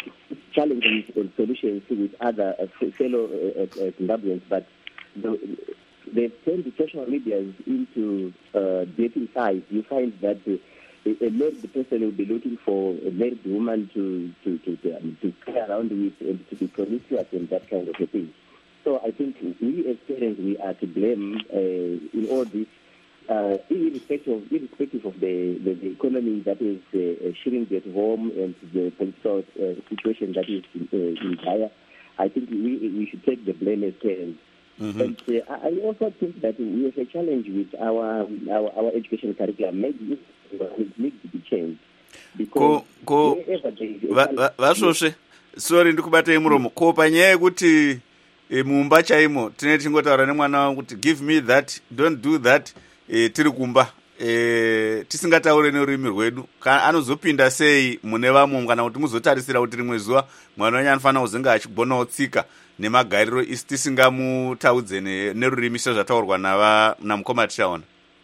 challenges and solutions with other uh, fellow uh, uh, Zimbabweans, but the, they've turned the social media into uh, dating sites. You find that uh, a married person will be looking for a married woman to to to to, um, to play around with and to be promiscuous and that kind of a thing. So I think we as parents, we are to blame uh, in all this, uh, irrespective, irrespective of the, the, the economy that is uh, shrinking at home and the political uh, situation that is uh, in dire. I think we we should take the blame as parents. Mm-hmm. And uh, I also think that we have a challenge with our our, our education curriculum. Maybe it needs to be changed. Ko ko vasvosve sorry ndikubatei muromo ko panyaya yekuti e, mumba chaimo tinenge tingotaura nemwana wangu kuti give me that, don't do that, e, tiri kumba e, tisingataure nerurimi rwedu anozopinda sei mune vamwe kana kuti muzotarisira kuti rimwe zuva mwana wenyu anofanira kuzenge achigonawo tsika nemagariro isi tisingamutaudze nerurimi sezvataurwa namukoma tichaona.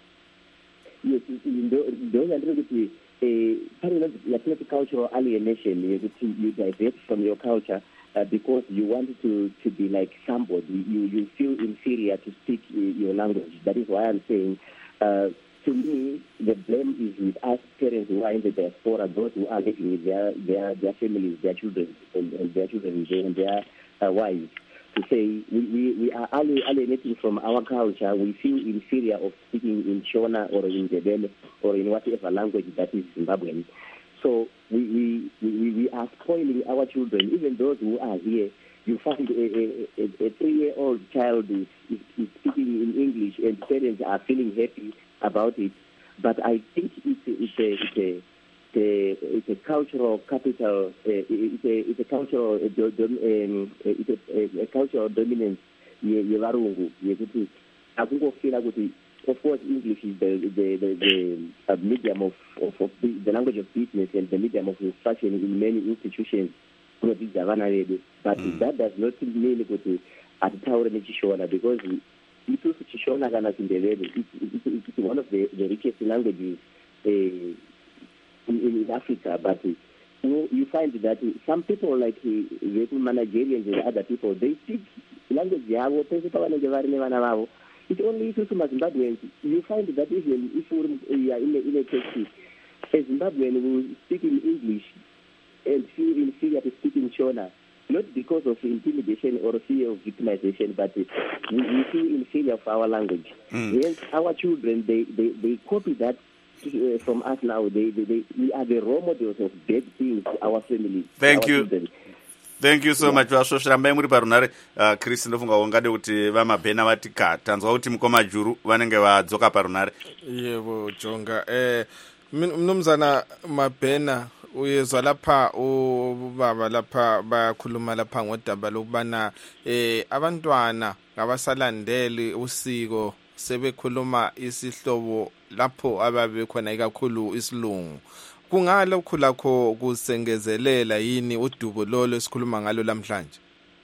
Yes, ndozva ndiri kuti pane yatinoti cultural alienation yekuti you divert from your culture uh, because you want to to be like somebody, you you feel inferior to speak uh, your language. That is why I'm saying uh, to me the blame is with us parents who are in the diaspora, those who are living with their their, their families, their children and, and their children and their uh, wives, to say we, we, we are alienating from our culture. We feel inferior of speaking in Shona or in Ndebele or in whatever language that is Zimbabwean. So we, we, we, we are spoiling our children. Even those who are here, you find a, a, a, a three-year-old child is, is, is speaking in English and parents are feeling happy about it. But I think it's a, it's a, it's a The, it's a cultural capital. Uh, it's a it's a cultural uh, dom, um, it's a, a cultural dominance. Yevarungu yekuti akungofira kuti of course English is the the the, the uh, medium of, of, of the language of business and the medium of instruction in many institutions. But mm. that does not mean kuti atitaure nechishona, because isusu chishona kana chindevere it's one of the, the richest languages Uh, In, in Africa, but uh, you, know, you find that uh, some people like uh, the Managerians and other people, they speak language. It's only if you're Zimbabweans, you find that even if you're in a, in a taxi, a Zimbabwean who speak in English and feel inferior to speak in Shona, not because of intimidation or fear of victimization, but uh, we, we feel inferior of our language. Mm. Hence, our children, they, they, they copy that from us now. They, they, they, we are the role models of bad things to our families. Thank our you. Children. Thank you so yeah. much. Vasvosvirambai muri parunare. uh, Chris ndofunga ungade kuti vamabhena vatika tanzwa kuti mukoma juru vanenge vadzoka parunare. Yebo Jonga. Eh mnumzana Mabhena uyezwa lapha ubaba lapha bayakhuluma lapha ngodaba lokubana eh abantwana ngabasalandeli usiko sebekhuluma isihlobo lapho ababe khona ikakhulu isilungu. Kungalokho lakho kusengezelela yini udubo lolo esikhuluma ngalo namhlanje?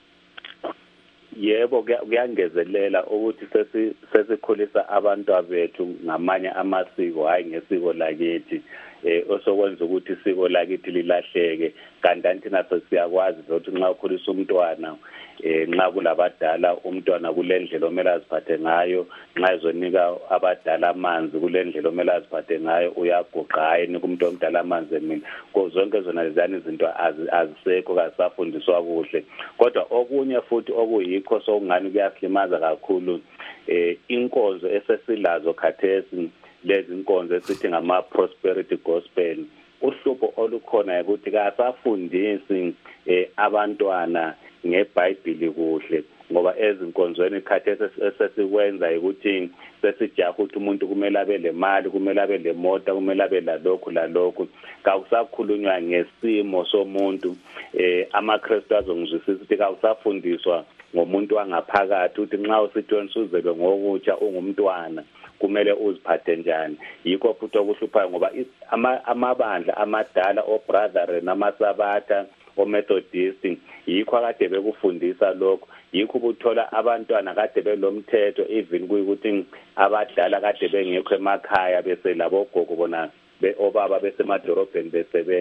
Yebo, kuyangezelela ukuthi sesi sesikhulisa abantu abethu ngamanye amasiko hayi ngesiko lakithi. Eh osokwenza ukuthi isiko lakithi lilahleke, kanti thina sesiyakwazi ukuthi nxa ukhulisa umntwana eh nxa kulabadala umntwana kulendlela omela aziphathe ngayo, nxa ezonika abadala amanzi kulendlela omela aziphathe ngayo, uyagoqa hayi kumuntu omdala amanzi emini. Zonke zona lezani izinto azisekho kasafundiswa kuhle. Kodwa okunye futhi okuyikho sokungani kuyaslimaza kakhulu eh inkonzo esesilazo khathesi, lezi inkonzo esithi ngama prosperity gospel. Uhlupho olukhona ukuthi kasafundisi eh abantwana ngeBhayibheli kuhle, ngoba ezinkonzweni khathesi esesikwenza ukuthi sesijaha ukuthi umuntu kumele abe le mali, kumele abe le moto, kumele abe la lokhu la lokhu. Kawusakhulunywa ngesimo somuntu. eh amaKristu azongizwisisa ukuthi kawusafundiswa ngomuntu wangaphakathi ukuthi nxa usithi usuzelwe ngokutsha ungumntwana kumele uziphathe njani. Yikho futhi okuhluphayo ngoba amabandla amadala oBrother namaSabatha oMethodist yikho akade bekufundisa lokho. Yikho ubuthola abantwana kade belomthetho even kuyikuthi abadala kade bengekho emakhaya bese labo gogo bona be obaba besemadorobheni besebenza.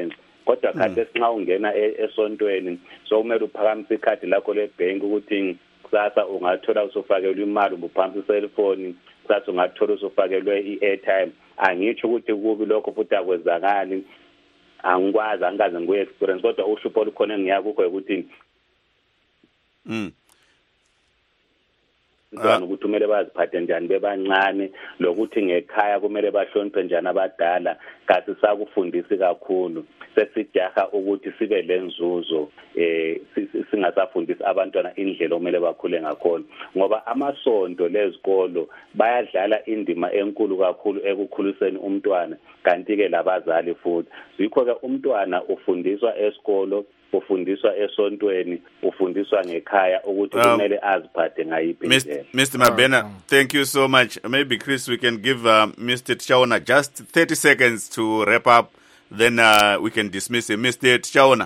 kodwa khathesi nxa ungena esontweni so kumele uphakamise ikhadi lakho lebhenki ukuthi kusasa ungathola usufakelwe imali ubuphampa iselfoni, kusasa ungathola usufakelwe i-airtime. Angitsho ukuthi kubi lokho futhi akwenzakali, angikwazi angikaze ngiye experience, kodwa uhlupho olukhona engiyakukho ukuthi mm Ngicabanga ukuthi kumele baziphathe njani bebancane, lokuthi ngekhaya kumele bahloniphe njani abadala. Kasi sakufundisi kakhulu, sesijaha ukuthi sibe lenzuzo eh singasafundisi abantwana indlela okumele bakhule ngakhona, ngoba amasonto lezikolo bayadlala indima enkulu kakhulu ekukhuliseni umntwana, kanti ke labazali futhi. Yikho ke umntwana ufundiswa esikolo, ufundiswa esontweni, ufundiswa ngekhaya ukuthi kumele aziphathe ngayiphi indlela. Mister Mabena, thank you so much. Maybe Chris, we can give uh, Mister Tshaona just thirty seconds to wrap up, then uh, we can dismiss him. Mister Tshaona.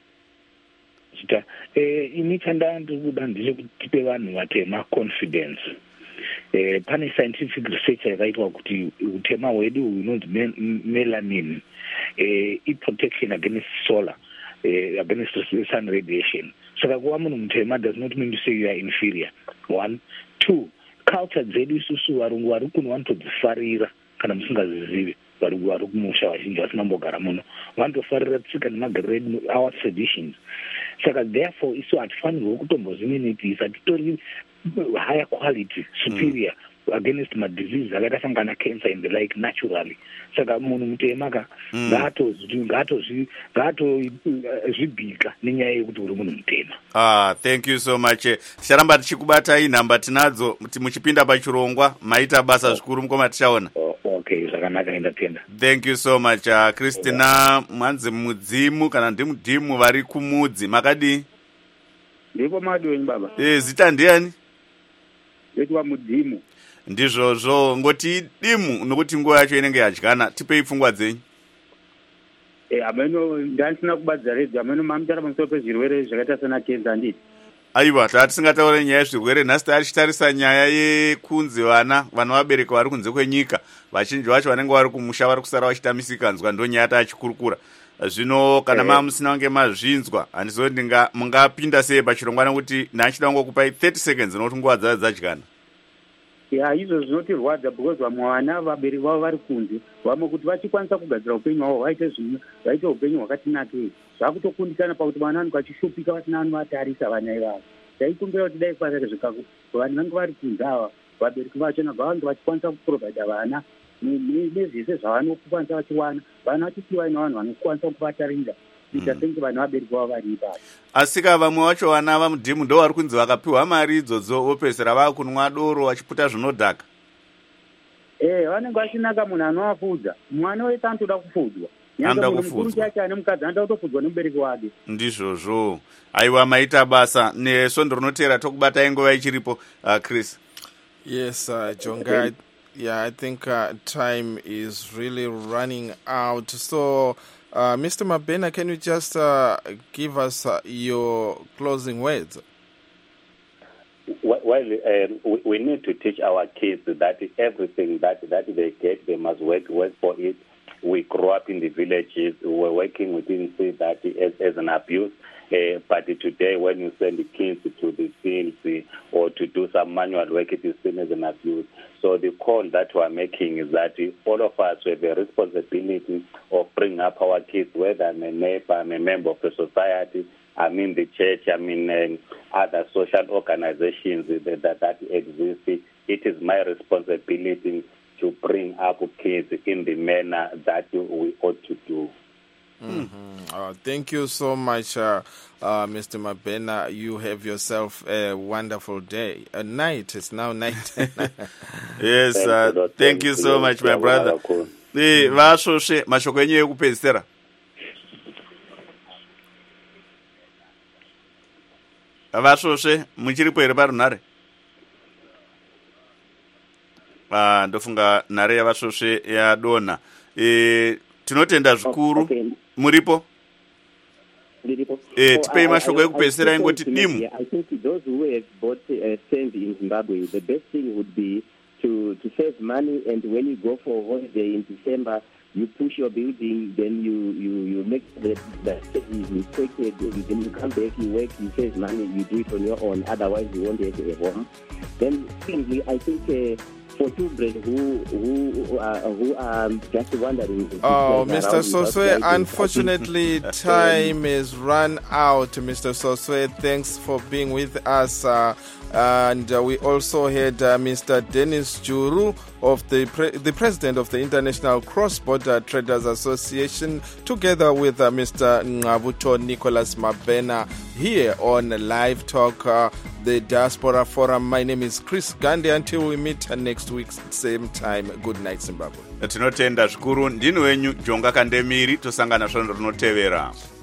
Eh inithanda ndikuda ndile kutipe vanhu vatema confidence. Eh pane scientific research yakaitwa kuti utema hwedu unonzi melanin eh i protection against solar uh, against sun radiation. Saka kuva munhu mutema does not mean to say you are inferior. One. Two, culture dzedu isusu varungu vari kuno vanotodzifarira kana musingazizivi. Varungu vari kumusha vazhinji vasina mbogara muno vanotofarira tsika nemagariro edu, our traditions. Saka therefore isu hatifanirwi kutombozininipisa, titori higher quality, superior mm. against madisease akaita sangana cancer and the like naturally. Saka munhu mutema ka ngaatozvibhika nenyaya yekuti uri munhu mutema. Ah, thank you so much. Ticharamba tichikubatai nhamba tinadzo kuti muchipinda pachirongwa maita basa zvikuru mukoma tichaona. Oh, okay, zvakanaka ndatenda. Thank you so much. Uh, Christina mwanzi mudzimu kana ndimudhimu vari kumudzi makadi? Ndipo madweni baba. Eh, zita ndiani? Nditwa mudhimu. Ndizvozvo ngoti dimu nokuti nguva yacho inenge yadyana, tipei pfungwa dzenyu. Eh ameno ndansina kubadza redzo ameno mamutara pamusoro pezvirwere zvakaita sana kenza nditi. Aiwa, tatisingataure nyaya yezvirwere nhasi tarichitarisa nyaya yekunzi vana vana vabereki vari kunze kwenyika vazhinji vacho vanenge vari kumusha vari kusara vachitamisika ndo nyaya tachikurukura. Zvino kana eh. mamusina wange mazvinzwa handizo ndinga mungapinda sei pachirongwa nekuti ndachida kungokupai thirty seconds nokuti nguva dzava dzadyana. Ya izvo zvinotirwadza because vamwe vana vabereki vavo vari kunze, vamwe kuti vachikwanisa kugadzira upenyu hwavo vaite zvimwe vaite upenyu hwakati nakei, zvakutokundikana pakuti vana vanenge vachishupika vasina vanovatarisa vana ivavo. Taikumbira kuti dai kwazake zvikaku vanhu vange vari kunze ava vabereki vacho nabva vange vachikwanisa kuprovhaida vana nezvese zvavanokwanisa vachiwana, vana vachipiwa ina vanhu vanokwanisa kuvatarira kuita senge vanhu vabereki vavo vari ipapo. Asika vamwe vacho vana vamudhimu ndo vari kunzi vakapiwa mari idzodzo vopedzisira vakunwa doro vachiputa zvinodhaka. Eh vanenge vachinaka munhu anovafudza, mwana wese anotoda kufudzwa. Anoda kufudzwa. Chacho ane mukadzi anoda kutofudzwa nemubereki wake. Ndizvozvo. Aiwa maita basa nesvondo rinotera tokubatai nguva ichiripo. uh, Chris. Yes, uh, Jonga, yeah, I think uh, time is really running out. So Uh, Mister Mabena, can you just uh, give us uh, your closing words? Well, um, we, we need to teach our kids that everything that, that they get, they must work, work for it. We grew up in the villages. We were working within see that as, as an abuse. Uh, but today, when you send the kids to the fields uh, or to do some manual work, it is seen as an abuse. So the call that we are making is that all of us have a responsibility of bringing up our kids, whether I'm a neighbor, I'm a member of the society, I'm in the church, I'm in um, other social organizations that, that, that exist. It is my responsibility to bring up kids in the manner that we ought to do. Mm-hmm. Uh, thank you so much, uh, uh, Mister Mabena. You have yourself a wonderful day. A night. It's now night. Yes, uh, thank you so much, my brother. Eh, vasvosve mashoko enyu ekupedzisira. Vasvosve muchiripo here parunhare? Ah, ndofunga nhare yavasvosve yadonha. Eh, tinotenda zvikuru. Okay. Muripo? Ndiripo. Eh, tipei mashoko ekupedzisira ingoti dimu. I think those who have bought uh, sand in Zimbabwe, the best thing would be to to save money, and when you go for holiday in December, you push your building, then you, you, you make the, the is inspected, and then you come back, you work, you save money, you do it on your own, otherwise you won't have a home. Then secondly, I think uh, for children who who uh, who are just wondering. Oh, Mister Soswe, unfortunately, time is run out. Mister Soswe, thanks for being with us. Uh, and uh, we also had uh, Mister Dennis Juru, of the pre- the president of the International Cross-Border Traders Association, together with uh, Mister Ngabuto Nicholas Mabena here on Live Talk, uh, the Diaspora Forum. My name is Chris Gandhi. Until we meet next week, same time. Good night, Zimbabwe. Tinotenda zvikuru. Ndini wenyu Jonga Kandemiri. Tosangana zvino rinotevera.